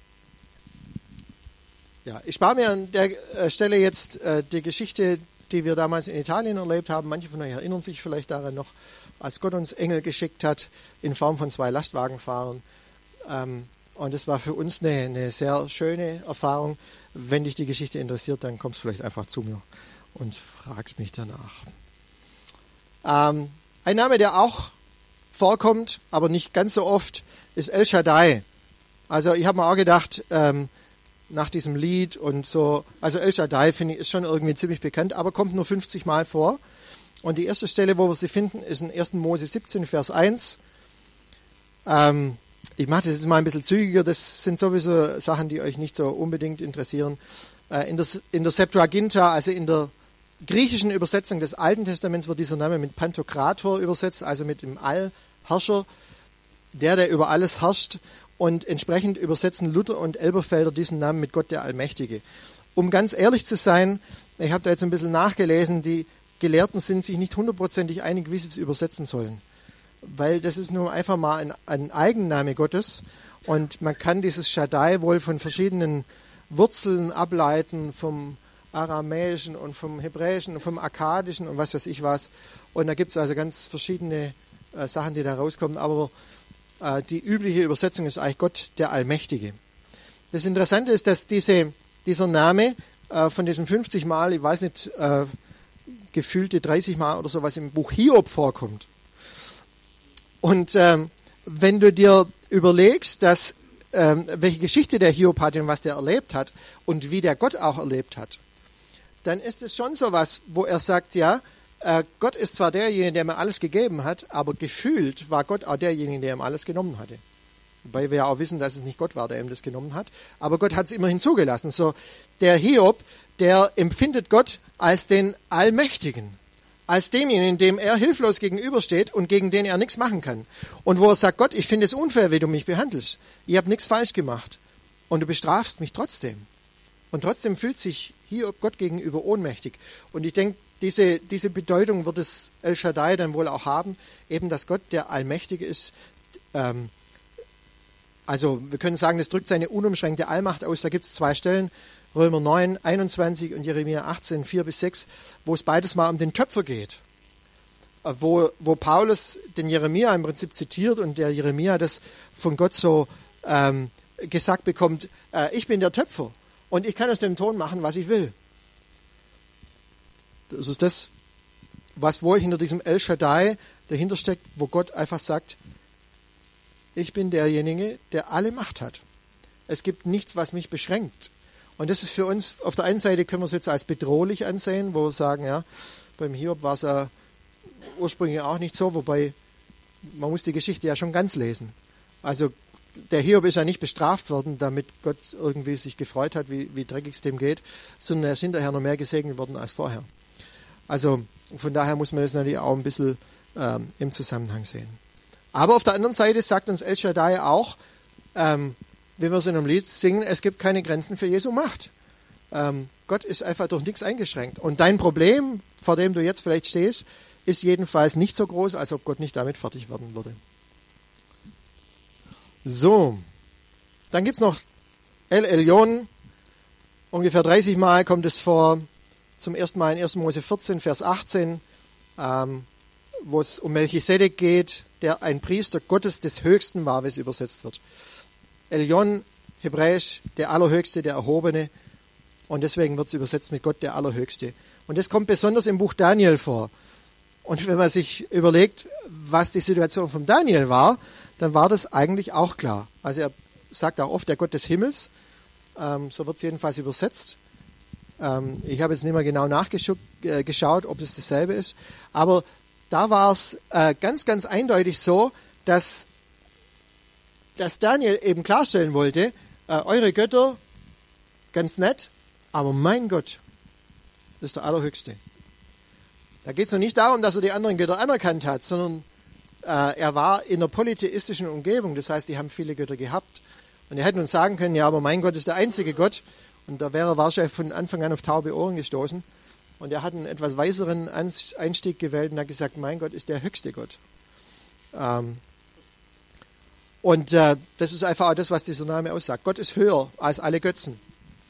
ja, ich spare mir an der Stelle jetzt äh, die Geschichte, die wir damals in Italien erlebt haben. Manche von euch erinnern sich vielleicht daran noch, als Gott uns Engel geschickt hat in Form von zwei Lastwagenfahrern. Ähm Und das war für uns eine, eine sehr schöne Erfahrung. Wenn dich die Geschichte interessiert, dann kommst du vielleicht einfach zu mir und fragst mich danach. Ähm, ein Name, der auch vorkommt, aber nicht ganz so oft, ist El Shaddai. Also ich habe mir auch gedacht, ähm, nach diesem Lied und so, also El Shaddai finde ich ist schon irgendwie ziemlich bekannt, aber kommt nur fünfzig Mal vor. Und die erste Stelle, wo wir sie finden, ist in ersten Mose siebzehn, Vers eins. Ähm, Ich mache das jetzt mal ein bisschen zügiger, das sind sowieso Sachen, die euch nicht so unbedingt interessieren. In der, in der Septuaginta, also in der griechischen Übersetzung des Alten Testaments, wird dieser Name mit Pantokrator übersetzt, also mit dem Allherrscher, der, der über alles herrscht. Und entsprechend übersetzen Luther und Elberfelder diesen Namen mit Gott der Allmächtige. Um ganz ehrlich zu sein, ich habe da jetzt ein bisschen nachgelesen, die Gelehrten sind sich nicht hundertprozentig einig, wie sie es übersetzen sollen. Weil das ist nur einfach mal ein, ein Eigenname Gottes und man kann dieses Shaddai wohl von verschiedenen Wurzeln ableiten, vom Aramäischen und vom Hebräischen und vom Akkadischen und was weiß ich was. Und da gibt es also ganz verschiedene äh, Sachen, die da rauskommen, aber äh, die übliche Übersetzung ist eigentlich Gott der Allmächtige. Das Interessante ist, dass diese, dieser Name äh, von diesen fünfzig Mal, ich weiß nicht, äh, gefühlte dreißig Mal oder so, was im Buch Hiob vorkommt. Und ähm, wenn du dir überlegst, dass ähm, welche Geschichte der Hiob hatte und was der erlebt hat und wie der Gott auch erlebt hat, dann ist es schon so was, wo er sagt, ja, äh, Gott ist zwar derjenige, der mir alles gegeben hat, aber gefühlt war Gott auch derjenige, der ihm alles genommen hatte. Wobei wir ja auch wissen, dass es nicht Gott war, der ihm das genommen hat. Aber Gott hat es immerhin zugelassen. So, der Hiob, der empfindet Gott als den Allmächtigen, als demjenigen, dem er hilflos gegenübersteht und gegen den er nichts machen kann. Und wo er sagt, Gott, ich finde es unfair, wie du mich behandelst. Ich habe nichts falsch gemacht. Und du bestrafst mich trotzdem. Und trotzdem fühlt sich Hiob Gott gegenüber ohnmächtig. Und ich denke, diese, diese Bedeutung wird es El Shaddai dann wohl auch haben, eben, dass Gott der Allmächtige ist. Ähm, also wir können sagen, das drückt seine unumschränkte Allmacht aus. Da gibt es zwei Stellen, Römer neun, einundzwanzig und Jeremia achtzehn, vier bis sechs, wo es beides mal um den Töpfer geht. Wo, wo Paulus den Jeremia im Prinzip zitiert und der Jeremia das von Gott so ähm, gesagt bekommt, äh, ich bin der Töpfer und ich kann aus dem Ton machen, was ich will. Das ist das, was wohl hinter diesem El Shaddai dahinter steckt, wo Gott einfach sagt, ich bin derjenige, der alle Macht hat. Es gibt nichts, was mich beschränkt. Und das ist für uns, auf der einen Seite können wir es jetzt als bedrohlich ansehen, wo wir sagen, ja, beim Hiob war es ja ursprünglich auch nicht so, wobei man muss die Geschichte ja schon ganz lesen. Also der Hiob ist ja nicht bestraft worden, damit Gott irgendwie sich gefreut hat, wie, wie dreckig es dem geht, sondern er ist hinterher noch mehr gesegnet worden als vorher. Also von daher muss man das natürlich auch ein bisschen ähm, im Zusammenhang sehen. Aber auf der anderen Seite sagt uns El Shaddai auch, ähm, wenn wir es in einem Lied singen, es gibt keine Grenzen für Jesu Macht. Ähm, Gott ist einfach durch nichts eingeschränkt. Und dein Problem, vor dem du jetzt vielleicht stehst, ist jedenfalls nicht so groß, als ob Gott nicht damit fertig werden würde. So, dann gibt es noch El Elyon. Ungefähr dreißig Mal kommt es vor, zum ersten Mal in ersten Mose vierzehn, Vers achtzehn, ähm, wo es um Melchisedek geht, der ein Priester Gottes des Höchsten war, wie es übersetzt wird. Elyon, hebräisch, der Allerhöchste, der Erhobene. Und deswegen wird es übersetzt mit Gott, der Allerhöchste. Und das kommt besonders im Buch Daniel vor. Und wenn man sich überlegt, was die Situation von Daniel war, dann war das eigentlich auch klar. Also er sagt auch oft der Gott des Himmels. Ähm, so wird es jedenfalls übersetzt. Ähm, ich habe jetzt nicht mehr genau nachgeschaut, äh, ob es dasselbe ist. Aber da war es äh, ganz, ganz eindeutig so, dass, dass Daniel eben klarstellen wollte, äh, eure Götter, ganz nett, aber mein Gott ist der Allerhöchste. Da geht es noch nicht darum, dass er die anderen Götter anerkannt hat, sondern äh, er war in einer polytheistischen Umgebung. Das heißt, die haben viele Götter gehabt. Und er hätte uns sagen können, ja, aber mein Gott ist der einzige Gott. Und da wäre er wahrscheinlich von Anfang an auf taube Ohren gestoßen. Und er hat einen etwas weiseren Einstieg gewählt und hat gesagt, mein Gott ist der höchste Gott. Ähm und äh, das ist einfach auch das, was dieser Name aussagt. Gott ist höher als alle Götzen.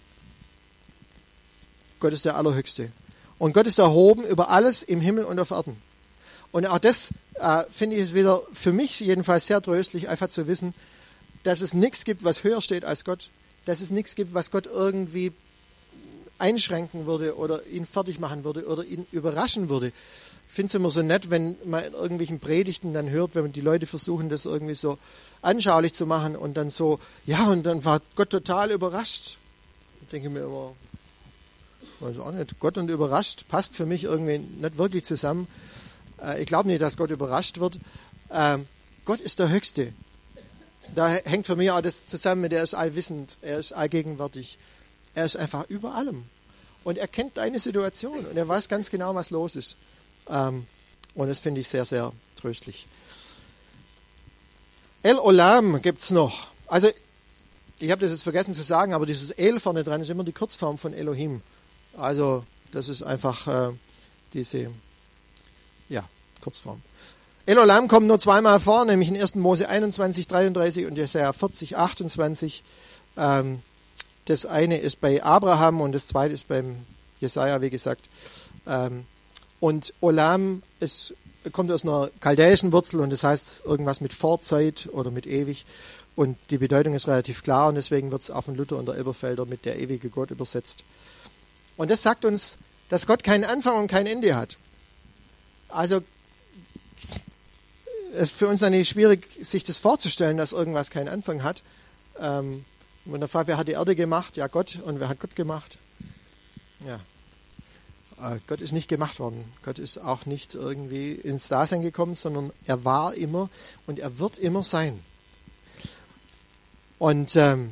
Gott ist der Allerhöchste. Und Gott ist erhoben über alles im Himmel und auf Erden. Und auch das äh, finde ich es wieder für mich jedenfalls sehr tröstlich, einfach zu wissen, dass es nichts gibt, was höher steht als Gott. Dass es nichts gibt, was Gott irgendwie einschränken würde oder ihn fertig machen würde oder ihn überraschen würde. Ich finde es immer so nett, wenn man in irgendwelchen Predigten dann hört, wenn die Leute versuchen, das irgendwie so anschaulich zu machen und dann so, ja, und dann war Gott total überrascht. Ich denke mir immer, weiß auch nicht, Gott und überrascht passt für mich irgendwie nicht wirklich zusammen. Ich glaube nicht, dass Gott überrascht wird. Gott ist der Höchste. Da hängt für mich auch das zusammen mit, er ist allwissend, er ist allgegenwärtig. Er ist einfach über allem. Und er kennt deine Situation und er weiß ganz genau, was los ist. Und das finde ich sehr, sehr tröstlich. El Olam gibt es noch. Also, ich habe das jetzt vergessen zu sagen, aber dieses El vorne dran ist immer die Kurzform von Elohim. Also, das ist einfach äh, diese, ja, Kurzform. El Olam kommt nur zweimal vor, nämlich in ersten Mose einundzwanzig, dreiunddreißig und Jesaja vierzig, achtundzwanzig. Ähm, das eine ist bei Abraham und das zweite ist beim Jesaja, wie gesagt. Ähm, und Olam ist, kommt aus einer chaldäischen Wurzel und das heißt irgendwas mit Vorzeit oder mit ewig. Und die Bedeutung ist relativ klar und deswegen wird es auch von Luther und der Elberfelder mit der ewige Gott übersetzt. Und das sagt uns dass Gott keinen Anfang und kein Ende hat. Also es ist für uns natürlich schwierig, sich das vorzustellen, dass irgendwas keinen Anfang hat. Ähm, wenn man fragt, wer hat die Erde gemacht? Ja, Gott. Und wer hat Gott gemacht? Ja. Äh, Gott ist nicht gemacht worden. Gott ist auch nicht irgendwie ins Dasein gekommen, sondern er war immer und er wird immer sein. Und ähm,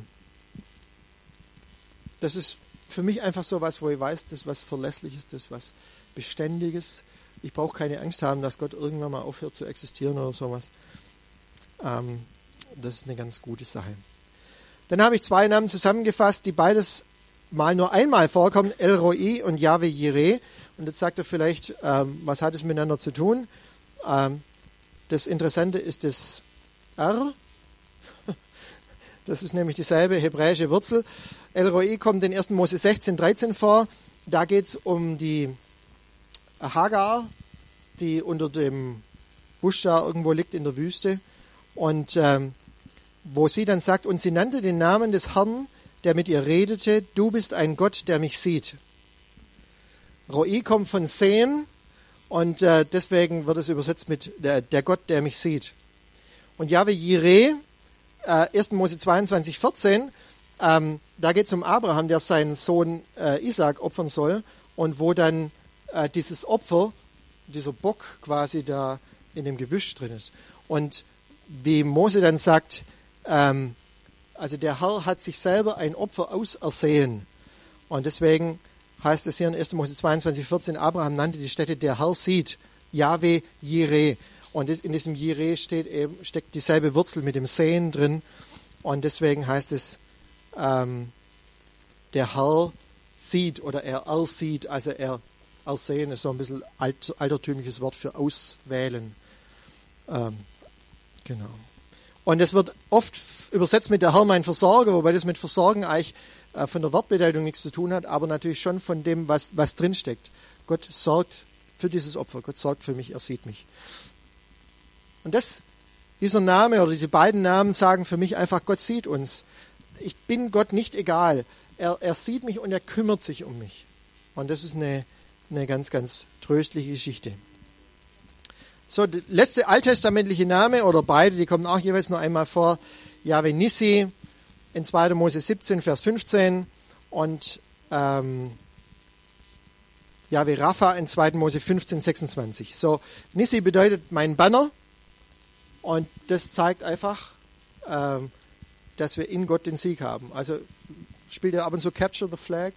das ist für mich einfach so was, wo ich weiß, das ist was Verlässliches, das ist was Beständiges. Ich brauche keine Angst haben, dass Gott irgendwann mal aufhört zu existieren oder sowas. Ähm, das ist eine ganz gute Sache. Dann habe ich zwei Namen zusammengefasst, die beides mal nur einmal vorkommen, El Roi und Yahweh Jireh. Und jetzt sagt er vielleicht, ähm, was hat es miteinander zu tun? Ähm, das Interessante ist das R. Das ist nämlich dieselbe hebräische Wurzel. El Roi kommt in ersten Mose sechzehn, dreizehn vor. Da geht es um die Hagar, die unter dem Busch da irgendwo liegt in der Wüste. Und ähm, wo sie dann sagt, und sie nannte den Namen des Herrn, der mit ihr redete, du bist ein Gott, der mich sieht. Roi kommt von sehen und äh, deswegen wird es übersetzt mit der, der Gott, der mich sieht. Und Yahweh Jireh, äh, ersten Mose zweiundzwanzig, vierzehn, ähm, da geht es um Abraham, der seinen Sohn äh, Isaac opfern soll und wo dann äh, dieses Opfer, dieser Bock quasi da in dem Gebüsch drin ist. Und wie Mose dann sagt, ähm, also der Herr hat sich selber ein Opfer ausersehen. Und deswegen heißt es hier in ersten Mose zweiundzwanzig, vierzehn, Abraham nannte die Stätte, der Herr sieht, Yahweh Jireh. Und in diesem Jireh steht eben, steckt dieselbe Wurzel mit dem Sehen drin. Und deswegen heißt es, ähm, der Herr sieht oder er ersieht. Also er ersehen ist so ein bisschen alt, altertümliches Wort für auswählen. Ähm, genau. Und es wird oft übersetzt mit der Herr mein Versorger, wobei das mit Versorgen eigentlich äh, von der Wortbedeutung nichts zu tun hat, aber natürlich schon von dem, was, was drinsteckt. Gott sorgt für dieses Opfer. Gott sorgt für mich, er sieht mich. Und das, dieser Name oder diese beiden Namen sagen für mich einfach, Gott sieht uns. Ich bin Gott nicht egal. Er, er sieht mich und er kümmert sich um mich. Und das ist eine, eine ganz, ganz tröstliche Geschichte. So, der letzte alttestamentliche Name, oder beide, die kommen auch jeweils nur einmal vor, Yahweh Nissi in zweiter Mose siebzehn, Vers fünfzehn und ähm, Yahweh Rapha in zweiter Mose fünfzehn, sechsundzwanzig. So, Nissi bedeutet mein Banner und das zeigt einfach, ähm, dass wir in Gott den Sieg haben. Also spielt er ab und zu Capture the Flag.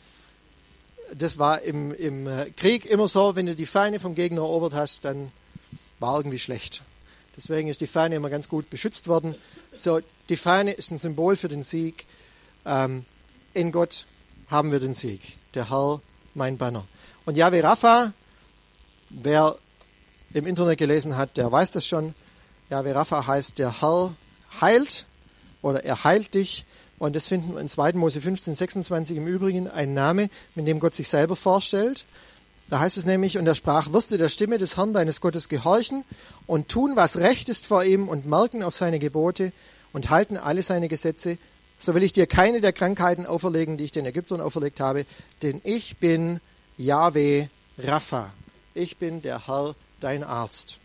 Das war im, im Krieg immer so, wenn du die Feinde vom Gegner erobert hast, dann war irgendwie schlecht. Deswegen ist die Fahne immer ganz gut beschützt worden. So, die Fahne ist ein Symbol für den Sieg. Ähm, in Gott haben wir den Sieg. Der Herr, mein Banner. Und Yahweh Rapha, wer im Internet gelesen hat, der weiß das schon. Yahweh Rapha heißt, der Herr heilt oder er heilt dich. Und das finden wir in zweiter Mose fünfzehn, sechsundzwanzig im Übrigen ein Name, mit dem Gott sich selber vorstellt. Da heißt es nämlich, und er sprach, wirst du der Stimme des Herrn deines Gottes gehorchen und tun, was recht ist vor ihm und merken auf seine Gebote und halten alle seine Gesetze, so will ich dir keine der Krankheiten auferlegen, die ich den Ägyptern auferlegt habe, denn ich bin Yahweh Rapha. Ich bin der Herr, dein Arzt.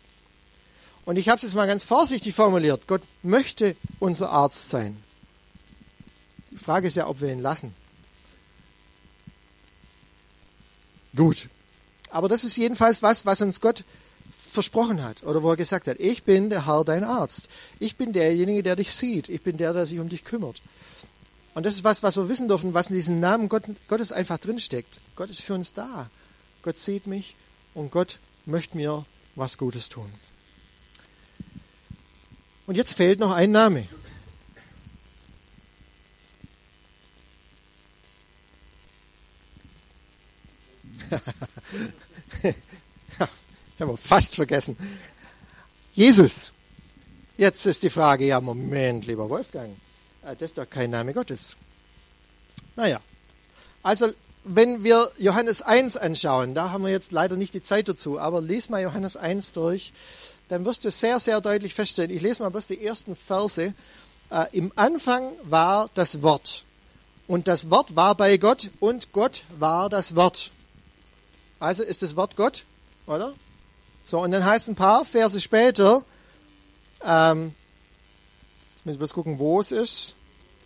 Und ich habe es jetzt mal ganz vorsichtig formuliert. Gott möchte unser Arzt sein. Die Frage ist ja, ob wir ihn lassen. Gut. Aber das ist jedenfalls was, was uns Gott versprochen hat oder wo er gesagt hat, ich bin der Herr, dein Arzt. Ich bin derjenige, der dich sieht. Ich bin der, der sich um dich kümmert. Und das ist was, was wir wissen dürfen, was in diesem Namen Gott, Gottes einfach drinsteckt. Gott ist für uns da. Gott sieht mich und Gott möchte mir was Gutes tun. Und jetzt fehlt noch ein Name. Ja, haben wir fast vergessen. Jesus. Jetzt ist die Frage, ja Moment, lieber Wolfgang, das ist doch kein Name Gottes. Naja, also wenn wir Johannes eins anschauen, da haben wir jetzt leider nicht die Zeit dazu, aber lies mal Johannes eins durch, dann wirst du sehr, sehr deutlich feststellen, ich lese mal bloß die ersten Verse, äh, im Anfang war das Wort und das Wort war bei Gott und Gott war das Wort. Also ist das Wort Gott, oder? So, und dann heißt ein paar Verse später, ähm, jetzt müssen wir bloß gucken, wo es ist.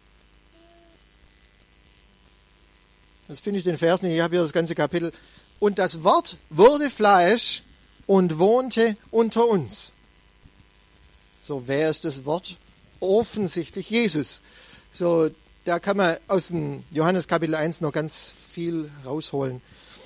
Jetzt finde ich den Vers nicht, ich habe hier das ganze Kapitel. Und das Wort wurde Fleisch und wohnte unter uns. So, wer ist das Wort? Offensichtlich Jesus. So, da kann man aus dem Johannes Kapitel eins noch ganz viel rausholen.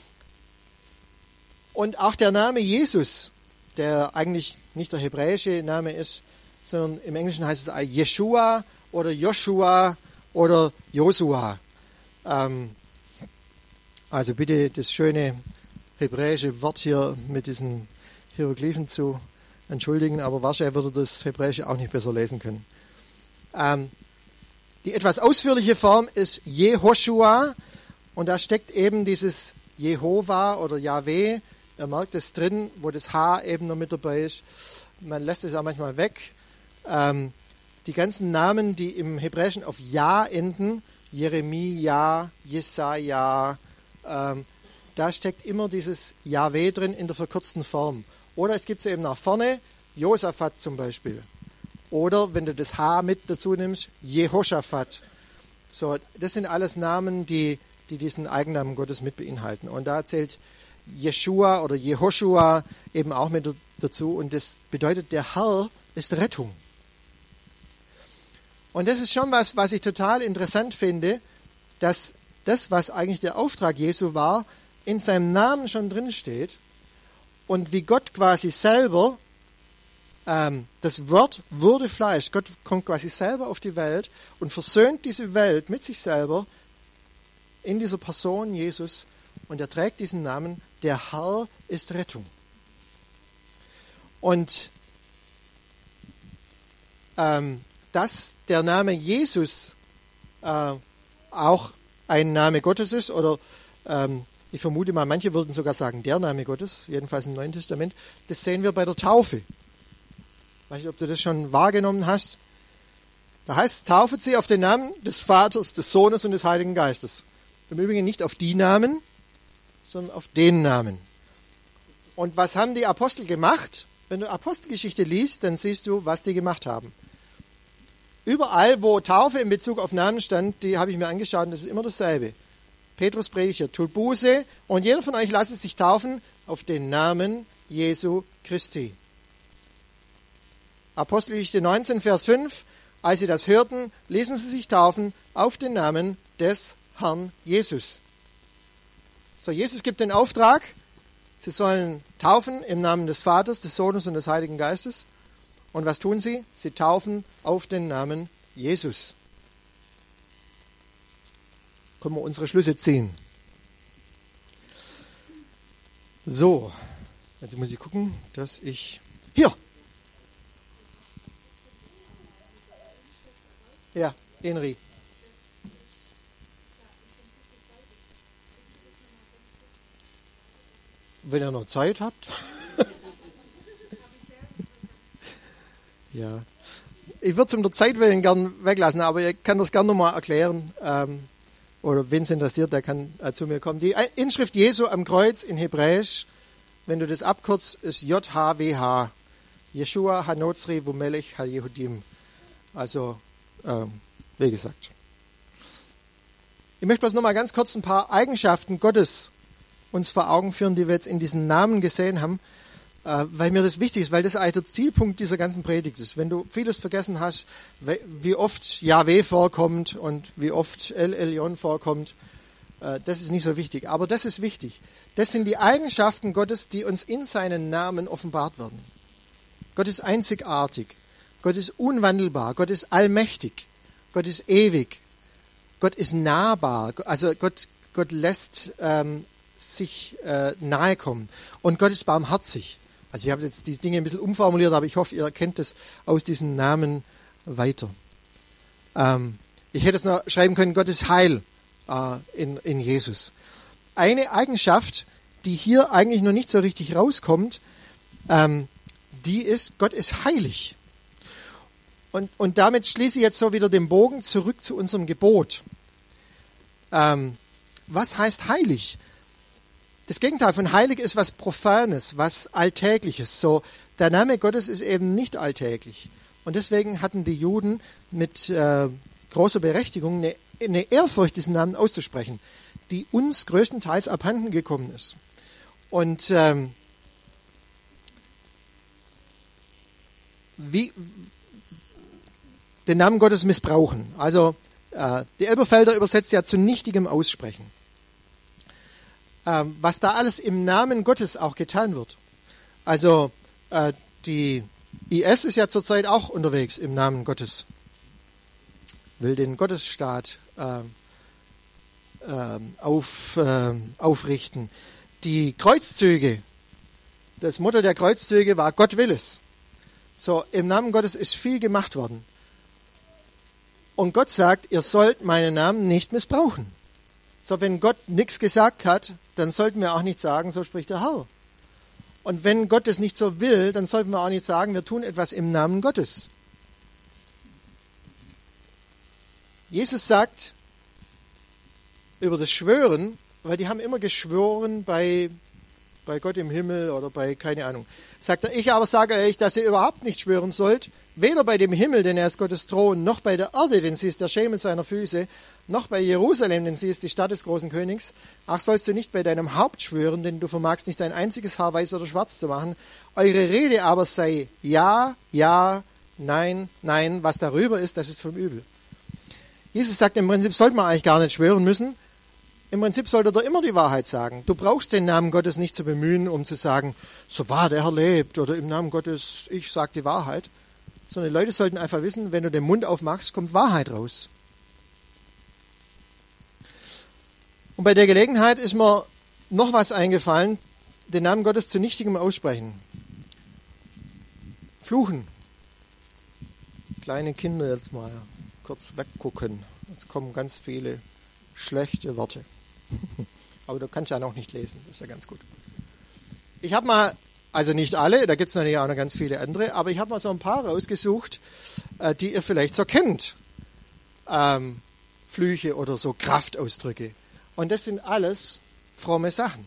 Und auch der Name Jesus, der eigentlich nicht der hebräische Name ist, sondern im Englischen heißt es Jeshua oder Joshua oder Josua. Ähm, also bitte das schöne hebräische Wort hier mit diesen Hieroglyphen zu entschuldigen, aber wahrscheinlich würde das Hebräische auch nicht besser lesen können. Ähm, die etwas ausführliche Form ist Jehoshua und da steckt eben dieses Jehova oder Yahweh. Ihr merkt es drin, wo das H eben noch mit dabei ist. Man lässt es auch manchmal weg. Ähm, die ganzen Namen, die im Hebräischen auf Ja enden, Jeremia, Jesaja, ähm, da steckt immer dieses Yahweh drin in der verkürzten Form. Oder es gibt es eben nach vorne, Josaphat zum Beispiel. Oder wenn du das H mit dazu nimmst, Jehoshaphat. So, das sind alles Namen, die, die diesen Eigennamen Gottes mit beinhalten. Und da zählt Jeshua oder Jehoshua eben auch mit dazu. Und das bedeutet, der Herr ist Rettung. Und das ist schon was, was ich total interessant finde, dass das, was eigentlich der Auftrag Jesu war, in seinem Namen schon drin steht. Und wie Gott quasi selber, ähm, das Wort wurde Fleisch, Gott kommt quasi selber auf die Welt und versöhnt diese Welt mit sich selber in dieser Person Jesus. Und er trägt diesen Namen, der Herr ist Rettung. Und ähm, dass der Name Jesus äh, auch ein Name Gottes ist, oder ähm, ich vermute mal, manche würden sogar sagen, der Name Gottes, jedenfalls im Neuen Testament, das sehen wir bei der Taufe. Ich weiß nicht, ob du das schon wahrgenommen hast. Da heißt es, taufet sie auf den Namen des Vaters, des Sohnes und des Heiligen Geistes. Im Übrigen nicht auf die Namen, sondern auf den Namen. Und was haben die Apostel gemacht? Wenn du Apostelgeschichte liest, dann siehst du, was die gemacht haben. Überall, wo Taufe in Bezug auf Namen stand, die habe ich mir angeschaut, und das ist immer dasselbe. Petrus predigt, tut Buße, und jeder von euch lasst sich taufen auf den Namen Jesu Christi. Apostelgeschichte neunzehn, Vers fünf, als sie das hörten, ließen sie sich taufen auf den Namen des Herrn Jesus. So, Jesus gibt den Auftrag, sie sollen taufen im Namen des Vaters, des Sohnes und des Heiligen Geistes. Und was tun sie? Sie taufen auf den Namen Jesus. Können wir unsere Schlüsse ziehen. So, jetzt muss ich gucken, dass ich... Hier! Ja, Henry. Wenn ihr noch Zeit habt. Ja. Ich würde es um der Zeit willen gern weglassen, aber ich kann das gerne nochmal erklären. Ähm, oder wen es interessiert, der kann äh, zu mir kommen. Die Inschrift Jesu am Kreuz in Hebräisch, wenn du das abkürzt, ist J H W H. Yeshua Hanotzri Vumelech HaYehudim. Also, ähm, wie gesagt. Ich möchte bloß nochmal ganz kurz ein paar Eigenschaften Gottes uns vor Augen führen, die wir jetzt in diesen Namen gesehen haben, äh, weil mir das wichtig ist, weil das eigentlich der Zielpunkt dieser ganzen Predigt ist. Wenn du vieles vergessen hast, wie oft Yahweh vorkommt und wie oft El Elyon vorkommt, äh, das ist nicht so wichtig. Aber das ist wichtig. Das sind die Eigenschaften Gottes, die uns in seinen Namen offenbart werden. Gott ist einzigartig. Gott ist unwandelbar. Gott ist allmächtig. Gott ist ewig. Gott ist nahbar. Also Gott, Gott lässt ähm, sich äh, nahe kommen. Und Gott ist barmherzig. Also ich habe jetzt die Dinge ein bisschen umformuliert, aber ich hoffe, ihr erkennt es aus diesen Namen weiter. Ähm, ich hätte es noch schreiben können, Gott ist Heil äh, in, in Jesus. Eine Eigenschaft, die hier eigentlich noch nicht so richtig rauskommt, ähm, die ist, Gott ist heilig. Und, und damit schließe ich jetzt so wieder den Bogen zurück zu unserem Gebot. Ähm, was heißt heilig? das Gegenteil von heilig ist was Profanes, was Alltägliches. So, der Name Gottes ist eben nicht alltäglich. Und deswegen hatten die Juden mit äh, großer Berechtigung eine, eine Ehrfurcht, diesen Namen auszusprechen, die uns größtenteils abhanden gekommen ist. Und ähm, wie den Namen Gottes missbrauchen. Also äh, die Elberfelder übersetzt ja zu nichtigem Aussprechen. Ähm, was da alles im Namen Gottes auch getan wird. Also äh, die I S ist ja zurzeit auch unterwegs im Namen Gottes. Will den Gottesstaat äh, äh, auf, äh, aufrichten. Die Kreuzzüge, das Motto der Kreuzzüge war Gott will es. So, im Namen Gottes ist viel gemacht worden. Und Gott sagt, ihr sollt meinen Namen nicht missbrauchen. So, wenn Gott nichts gesagt hat, dann sollten wir auch nicht sagen, so spricht der Herr. Und wenn Gott es nicht so will, dann sollten wir auch nicht sagen, wir tun etwas im Namen Gottes. Jesus sagt über das Schwören, weil die haben immer geschworen bei, bei Gott im Himmel oder bei, keine Ahnung. Sagt er, ich aber sage euch, dass ihr überhaupt nicht schwören sollt, weder bei dem Himmel, denn er ist Gottes Thron, noch bei der Erde, denn sie ist der Schemel seiner Füße, noch bei Jerusalem, denn sie ist die Stadt des großen Königs. Ach, sollst du nicht bei deinem Haupt schwören, denn du vermagst nicht dein einziges Haar weiß oder schwarz zu machen. Eure Rede aber sei ja, ja, nein, nein. Was darüber ist, das ist vom Übel. Jesus sagt, im Prinzip sollte man eigentlich gar nicht schwören müssen. Im Prinzip sollte er immer die Wahrheit sagen. Du brauchst den Namen Gottes nicht zu bemühen, um zu sagen, so wahr der Herr lebt oder im Namen Gottes, ich sage die Wahrheit. Sondern die Leute sollten einfach wissen, wenn du den Mund aufmachst, kommt Wahrheit raus. Und bei der Gelegenheit ist mir noch was eingefallen, den Namen Gottes zu nichtigem aussprechen. Fluchen. Kleine Kinder jetzt mal kurz weggucken. Jetzt kommen ganz viele schlechte Worte. Aber du kannst ja noch nicht lesen, das ist ja ganz gut. Ich habe mal, also nicht alle, da gibt es natürlich auch noch ganz viele andere, aber ich habe mal so ein paar rausgesucht, äh, die ihr vielleicht so kennt. Ähm, Flüche oder so Kraftausdrücke. Und das sind alles fromme Sachen.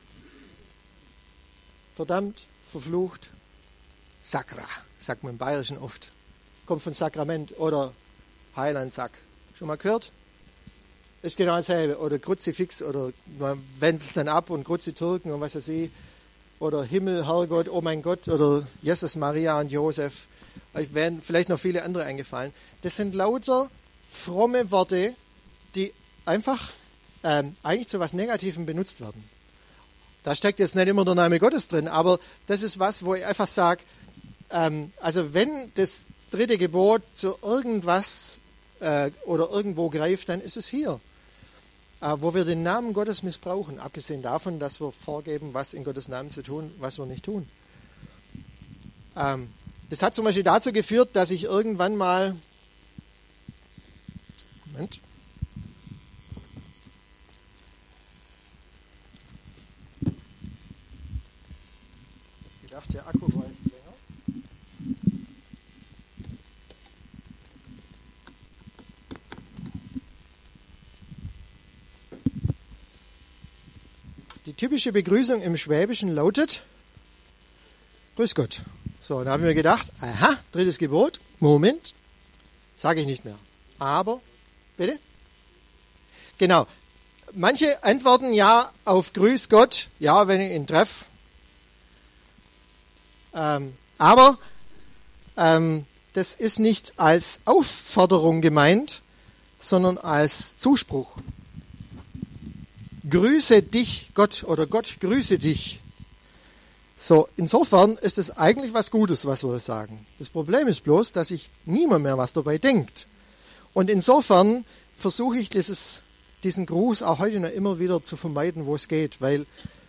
Verdammt, verflucht, Sakra, sagt man im Bayerischen oft. Kommt von Sakrament oder Heilandsack. Schon mal gehört? Ist genau dasselbe. Oder Kruzifix oder man wendet es dann ab und Kruzitürken und was weiß ich. Oder Himmel, Herrgott, oh mein Gott. Oder Jesus, Maria und Josef. Euch wären vielleicht noch viele andere eingefallen. Das sind lauter fromme Worte, die einfach ähm, eigentlich zu was Negativem benutzt werden. Da steckt jetzt nicht immer der Name Gottes drin, aber das ist was, wo ich einfach sage, ähm, also wenn das dritte Gebot zu irgendwas äh, oder irgendwo greift, dann ist es hier, äh, wo wir den Namen Gottes missbrauchen, abgesehen davon, dass wir vorgeben, was in Gottes Namen zu tun, was wir nicht tun. Ähm, das hat zum Beispiel dazu geführt, dass ich irgendwann mal, Moment, ich dachte, der Akku war länger. Die typische Begrüßung im Schwäbischen lautet, Grüß Gott. So, und da haben wir gedacht, aha, drittes Gebot, Moment, sage ich nicht mehr. Aber, bitte? Genau, manche antworten ja auf Grüß Gott, ja, wenn ich ihn treffe. Ähm, aber ähm, das ist nicht als Aufforderung gemeint, sondern als Zuspruch. Grüße dich, Gott, oder Gott grüße dich. So, insofern ist es eigentlich was Gutes, was wir sagen. Das Problem ist bloß, dass sich niemand mehr was dabei denkt. Und insofern versuche ich dieses, diesen Gruß auch heute noch immer wieder zu vermeiden, wo es geht, weil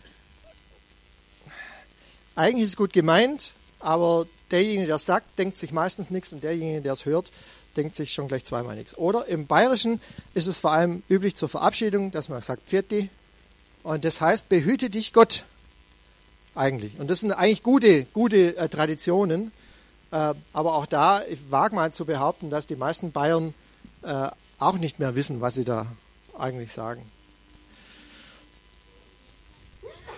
eigentlich ist es gut gemeint, aber derjenige, der es sagt, denkt sich meistens nichts und derjenige, der es hört, denkt sich schon gleich zweimal nichts. Oder im Bayerischen ist es vor allem üblich zur Verabschiedung, dass man sagt Pfiati und das heißt, behüte dich Gott eigentlich. Und das sind eigentlich gute, gute äh, Traditionen, äh, aber auch da, ich wage mal zu behaupten, dass die meisten Bayern äh, auch nicht mehr wissen, was sie da eigentlich sagen.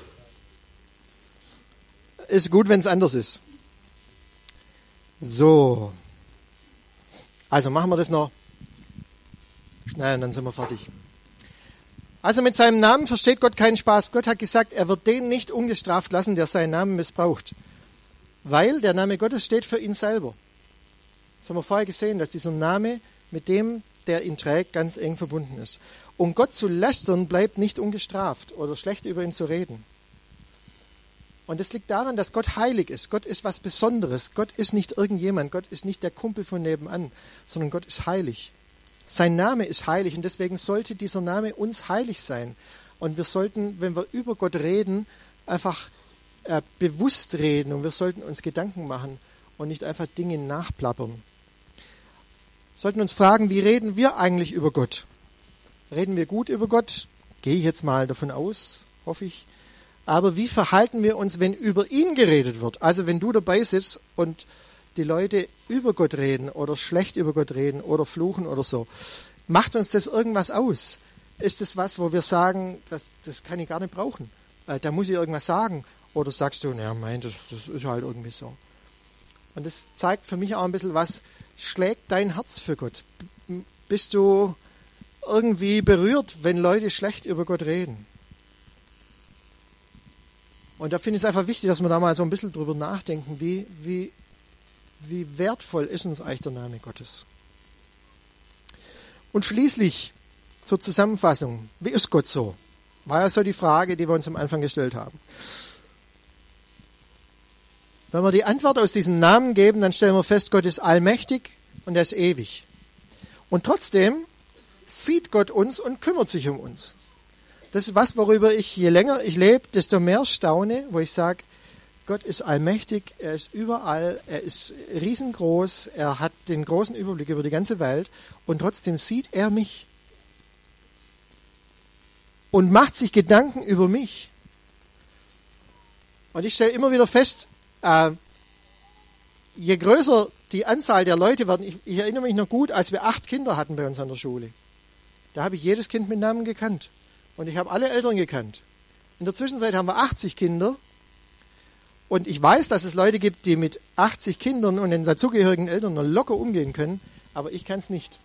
ist gut, wenn es anders ist. So. Also machen wir das noch schnell und dann sind wir fertig. Also mit seinem Namen versteht Gott keinen Spaß. Gott hat gesagt, er wird den nicht ungestraft lassen, der seinen Namen missbraucht. Weil der Name Gottes steht für ihn selber. Das haben wir vorher gesehen, dass dieser Name mit dem, der ihn trägt, ganz eng verbunden ist. Und Gott zu lästern bleibt nicht ungestraft oder schlecht über ihn zu reden. Und das liegt daran, dass Gott heilig ist. Gott ist was Besonderes. Gott ist nicht irgendjemand. Gott ist nicht der Kumpel von nebenan, sondern Gott ist heilig. Sein Name ist heilig und deswegen sollte dieser Name uns heilig sein. Und wir sollten, wenn wir über Gott reden, einfach äh, bewusst reden und wir sollten uns Gedanken machen und nicht einfach Dinge nachplappern. Wir sollten uns fragen, wie reden wir eigentlich über Gott? Reden wir gut über Gott? Gehe ich jetzt mal davon aus, hoffe ich. Aber wie verhalten wir uns, wenn über ihn geredet wird? Also wenn du dabei sitzt und die Leute über Gott reden oder schlecht über Gott reden oder fluchen oder so. Macht uns das irgendwas aus? Ist das was, wo wir sagen, das, das kann ich gar nicht brauchen? Äh, da muss ich irgendwas sagen. Oder sagst du, naja, mein, das, das ist halt irgendwie so. Und das zeigt für mich auch ein bisschen, was schlägt dein Herz für Gott? Bist du irgendwie berührt, wenn Leute schlecht über Gott reden? Und da finde ich es einfach wichtig, dass wir da mal so ein bisschen drüber nachdenken, wie, wie, wie wertvoll ist uns eigentlich der Name Gottes. Und schließlich zur Zusammenfassung, wie ist Gott so? War ja so die Frage, die wir uns am Anfang gestellt haben. Wenn wir die Antwort aus diesen Namen geben, dann stellen wir fest, Gott ist allmächtig und er ist ewig. Und trotzdem sieht Gott uns und kümmert sich um uns. Das ist was, worüber ich, je länger ich lebe, desto mehr staune, wo ich sage, Gott ist allmächtig, er ist überall, er ist riesengroß, er hat den großen Überblick über die ganze Welt und trotzdem sieht er mich und macht sich Gedanken über mich. Und ich stelle immer wieder fest, äh, je größer die Anzahl der Leute werden, ich, ich erinnere mich noch gut, als wir acht Kinder hatten bei uns an der Schule, da habe ich jedes Kind mit Namen gekannt. Und ich habe alle Eltern gekannt. In der Zwischenzeit haben wir achtzig Kinder. Und ich weiß, dass es Leute gibt, die mit achtzig Kindern und den dazugehörigen Eltern noch locker umgehen können. Aber ich kann es nicht.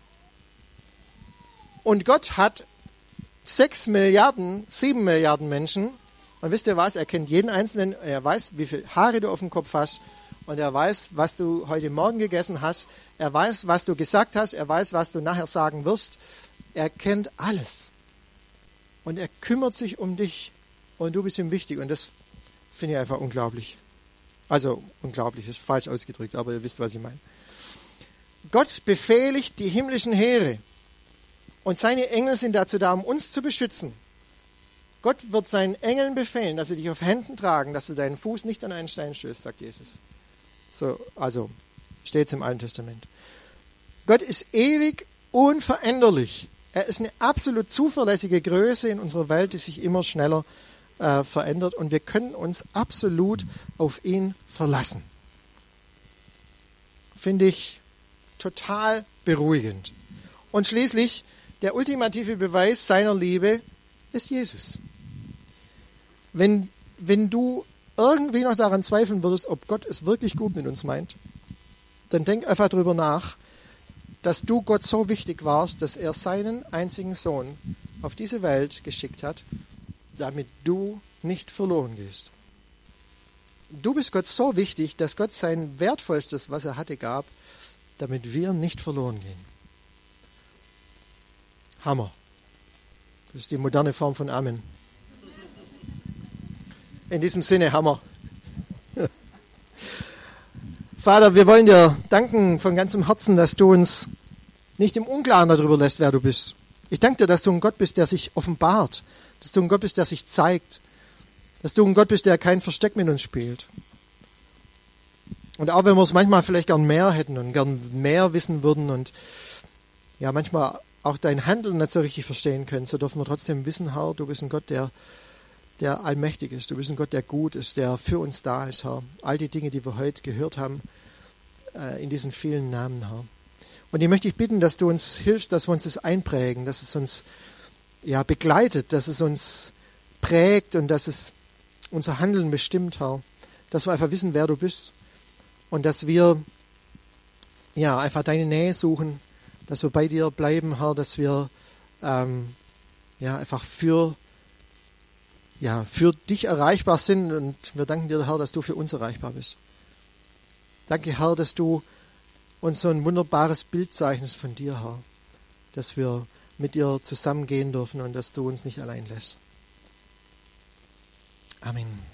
Und Gott hat sechs Milliarden, sieben Milliarden Menschen. Und wisst ihr was? Er kennt jeden Einzelnen. Er weiß, wie viele Haare du auf dem Kopf hast. Und er weiß, was du heute Morgen gegessen hast. Er weiß, was du gesagt hast. Er weiß, was du nachher sagen wirst. Er kennt alles. Und er kümmert sich um dich und du bist ihm wichtig. Und das finde ich einfach unglaublich. Also unglaublich, ist falsch ausgedrückt, aber ihr wisst, was ich meine. Gott befehligt die himmlischen Heere und seine Engel sind dazu da, um uns zu beschützen. Gott wird seinen Engeln befehlen, dass sie dich auf Händen tragen, dass du deinen Fuß nicht an einen Stein stößt, sagt Jesus. So, also steht es im Alten Testament. Gott ist ewig unveränderlich. Er ist eine absolut zuverlässige Größe in unserer Welt, die sich immer schneller äh, verändert. Und wir können uns absolut auf ihn verlassen. Finde ich total beruhigend. Und schließlich, der ultimative Beweis seiner Liebe ist Jesus. Wenn, wenn du irgendwie noch daran zweifeln würdest, ob Gott es wirklich gut mit uns meint, dann denk einfach drüber nach, dass du Gott so wichtig warst, dass er seinen einzigen Sohn auf diese Welt geschickt hat, damit du nicht verloren gehst. Du bist Gott so wichtig, dass Gott sein Wertvollstes, was er hatte, gab, damit wir nicht verloren gehen. Hammer. Das ist die moderne Form von Amen. In diesem Sinne, Hammer. Vater, wir wollen dir danken von ganzem Herzen, dass du uns nicht im Unklaren darüber lässt, wer du bist. Ich danke dir, dass du ein Gott bist, der sich offenbart, dass du ein Gott bist, der sich zeigt, dass du ein Gott bist, der kein Versteck mit uns spielt. Und auch wenn wir es manchmal vielleicht gern mehr hätten und gern mehr wissen würden und ja manchmal auch dein Handeln nicht so richtig verstehen können, so dürfen wir trotzdem wissen, Herr, du bist ein Gott, der der allmächtig ist. Du bist ein Gott, der gut ist, der für uns da ist, Herr. All die Dinge, die wir heute gehört haben, äh, in diesen vielen Namen, Herr. Und ich möchte dich bitten, dass du uns hilfst, dass wir uns das einprägen, dass es uns ja begleitet, dass es uns prägt und dass es unser Handeln bestimmt, Herr. dass wir einfach wissen, wer du bist und dass wir ja einfach deine Nähe suchen, dass wir bei dir bleiben, Herr, dass wir ähm, ja einfach für ja für dich erreichbar sind und wir danken dir, Herr, dass du für uns erreichbar bist. Danke, Herr, dass du uns so ein wunderbares Bild zeichnest von dir, Herr, dass wir mit dir zusammengehen dürfen und dass du uns nicht allein lässt. Amen.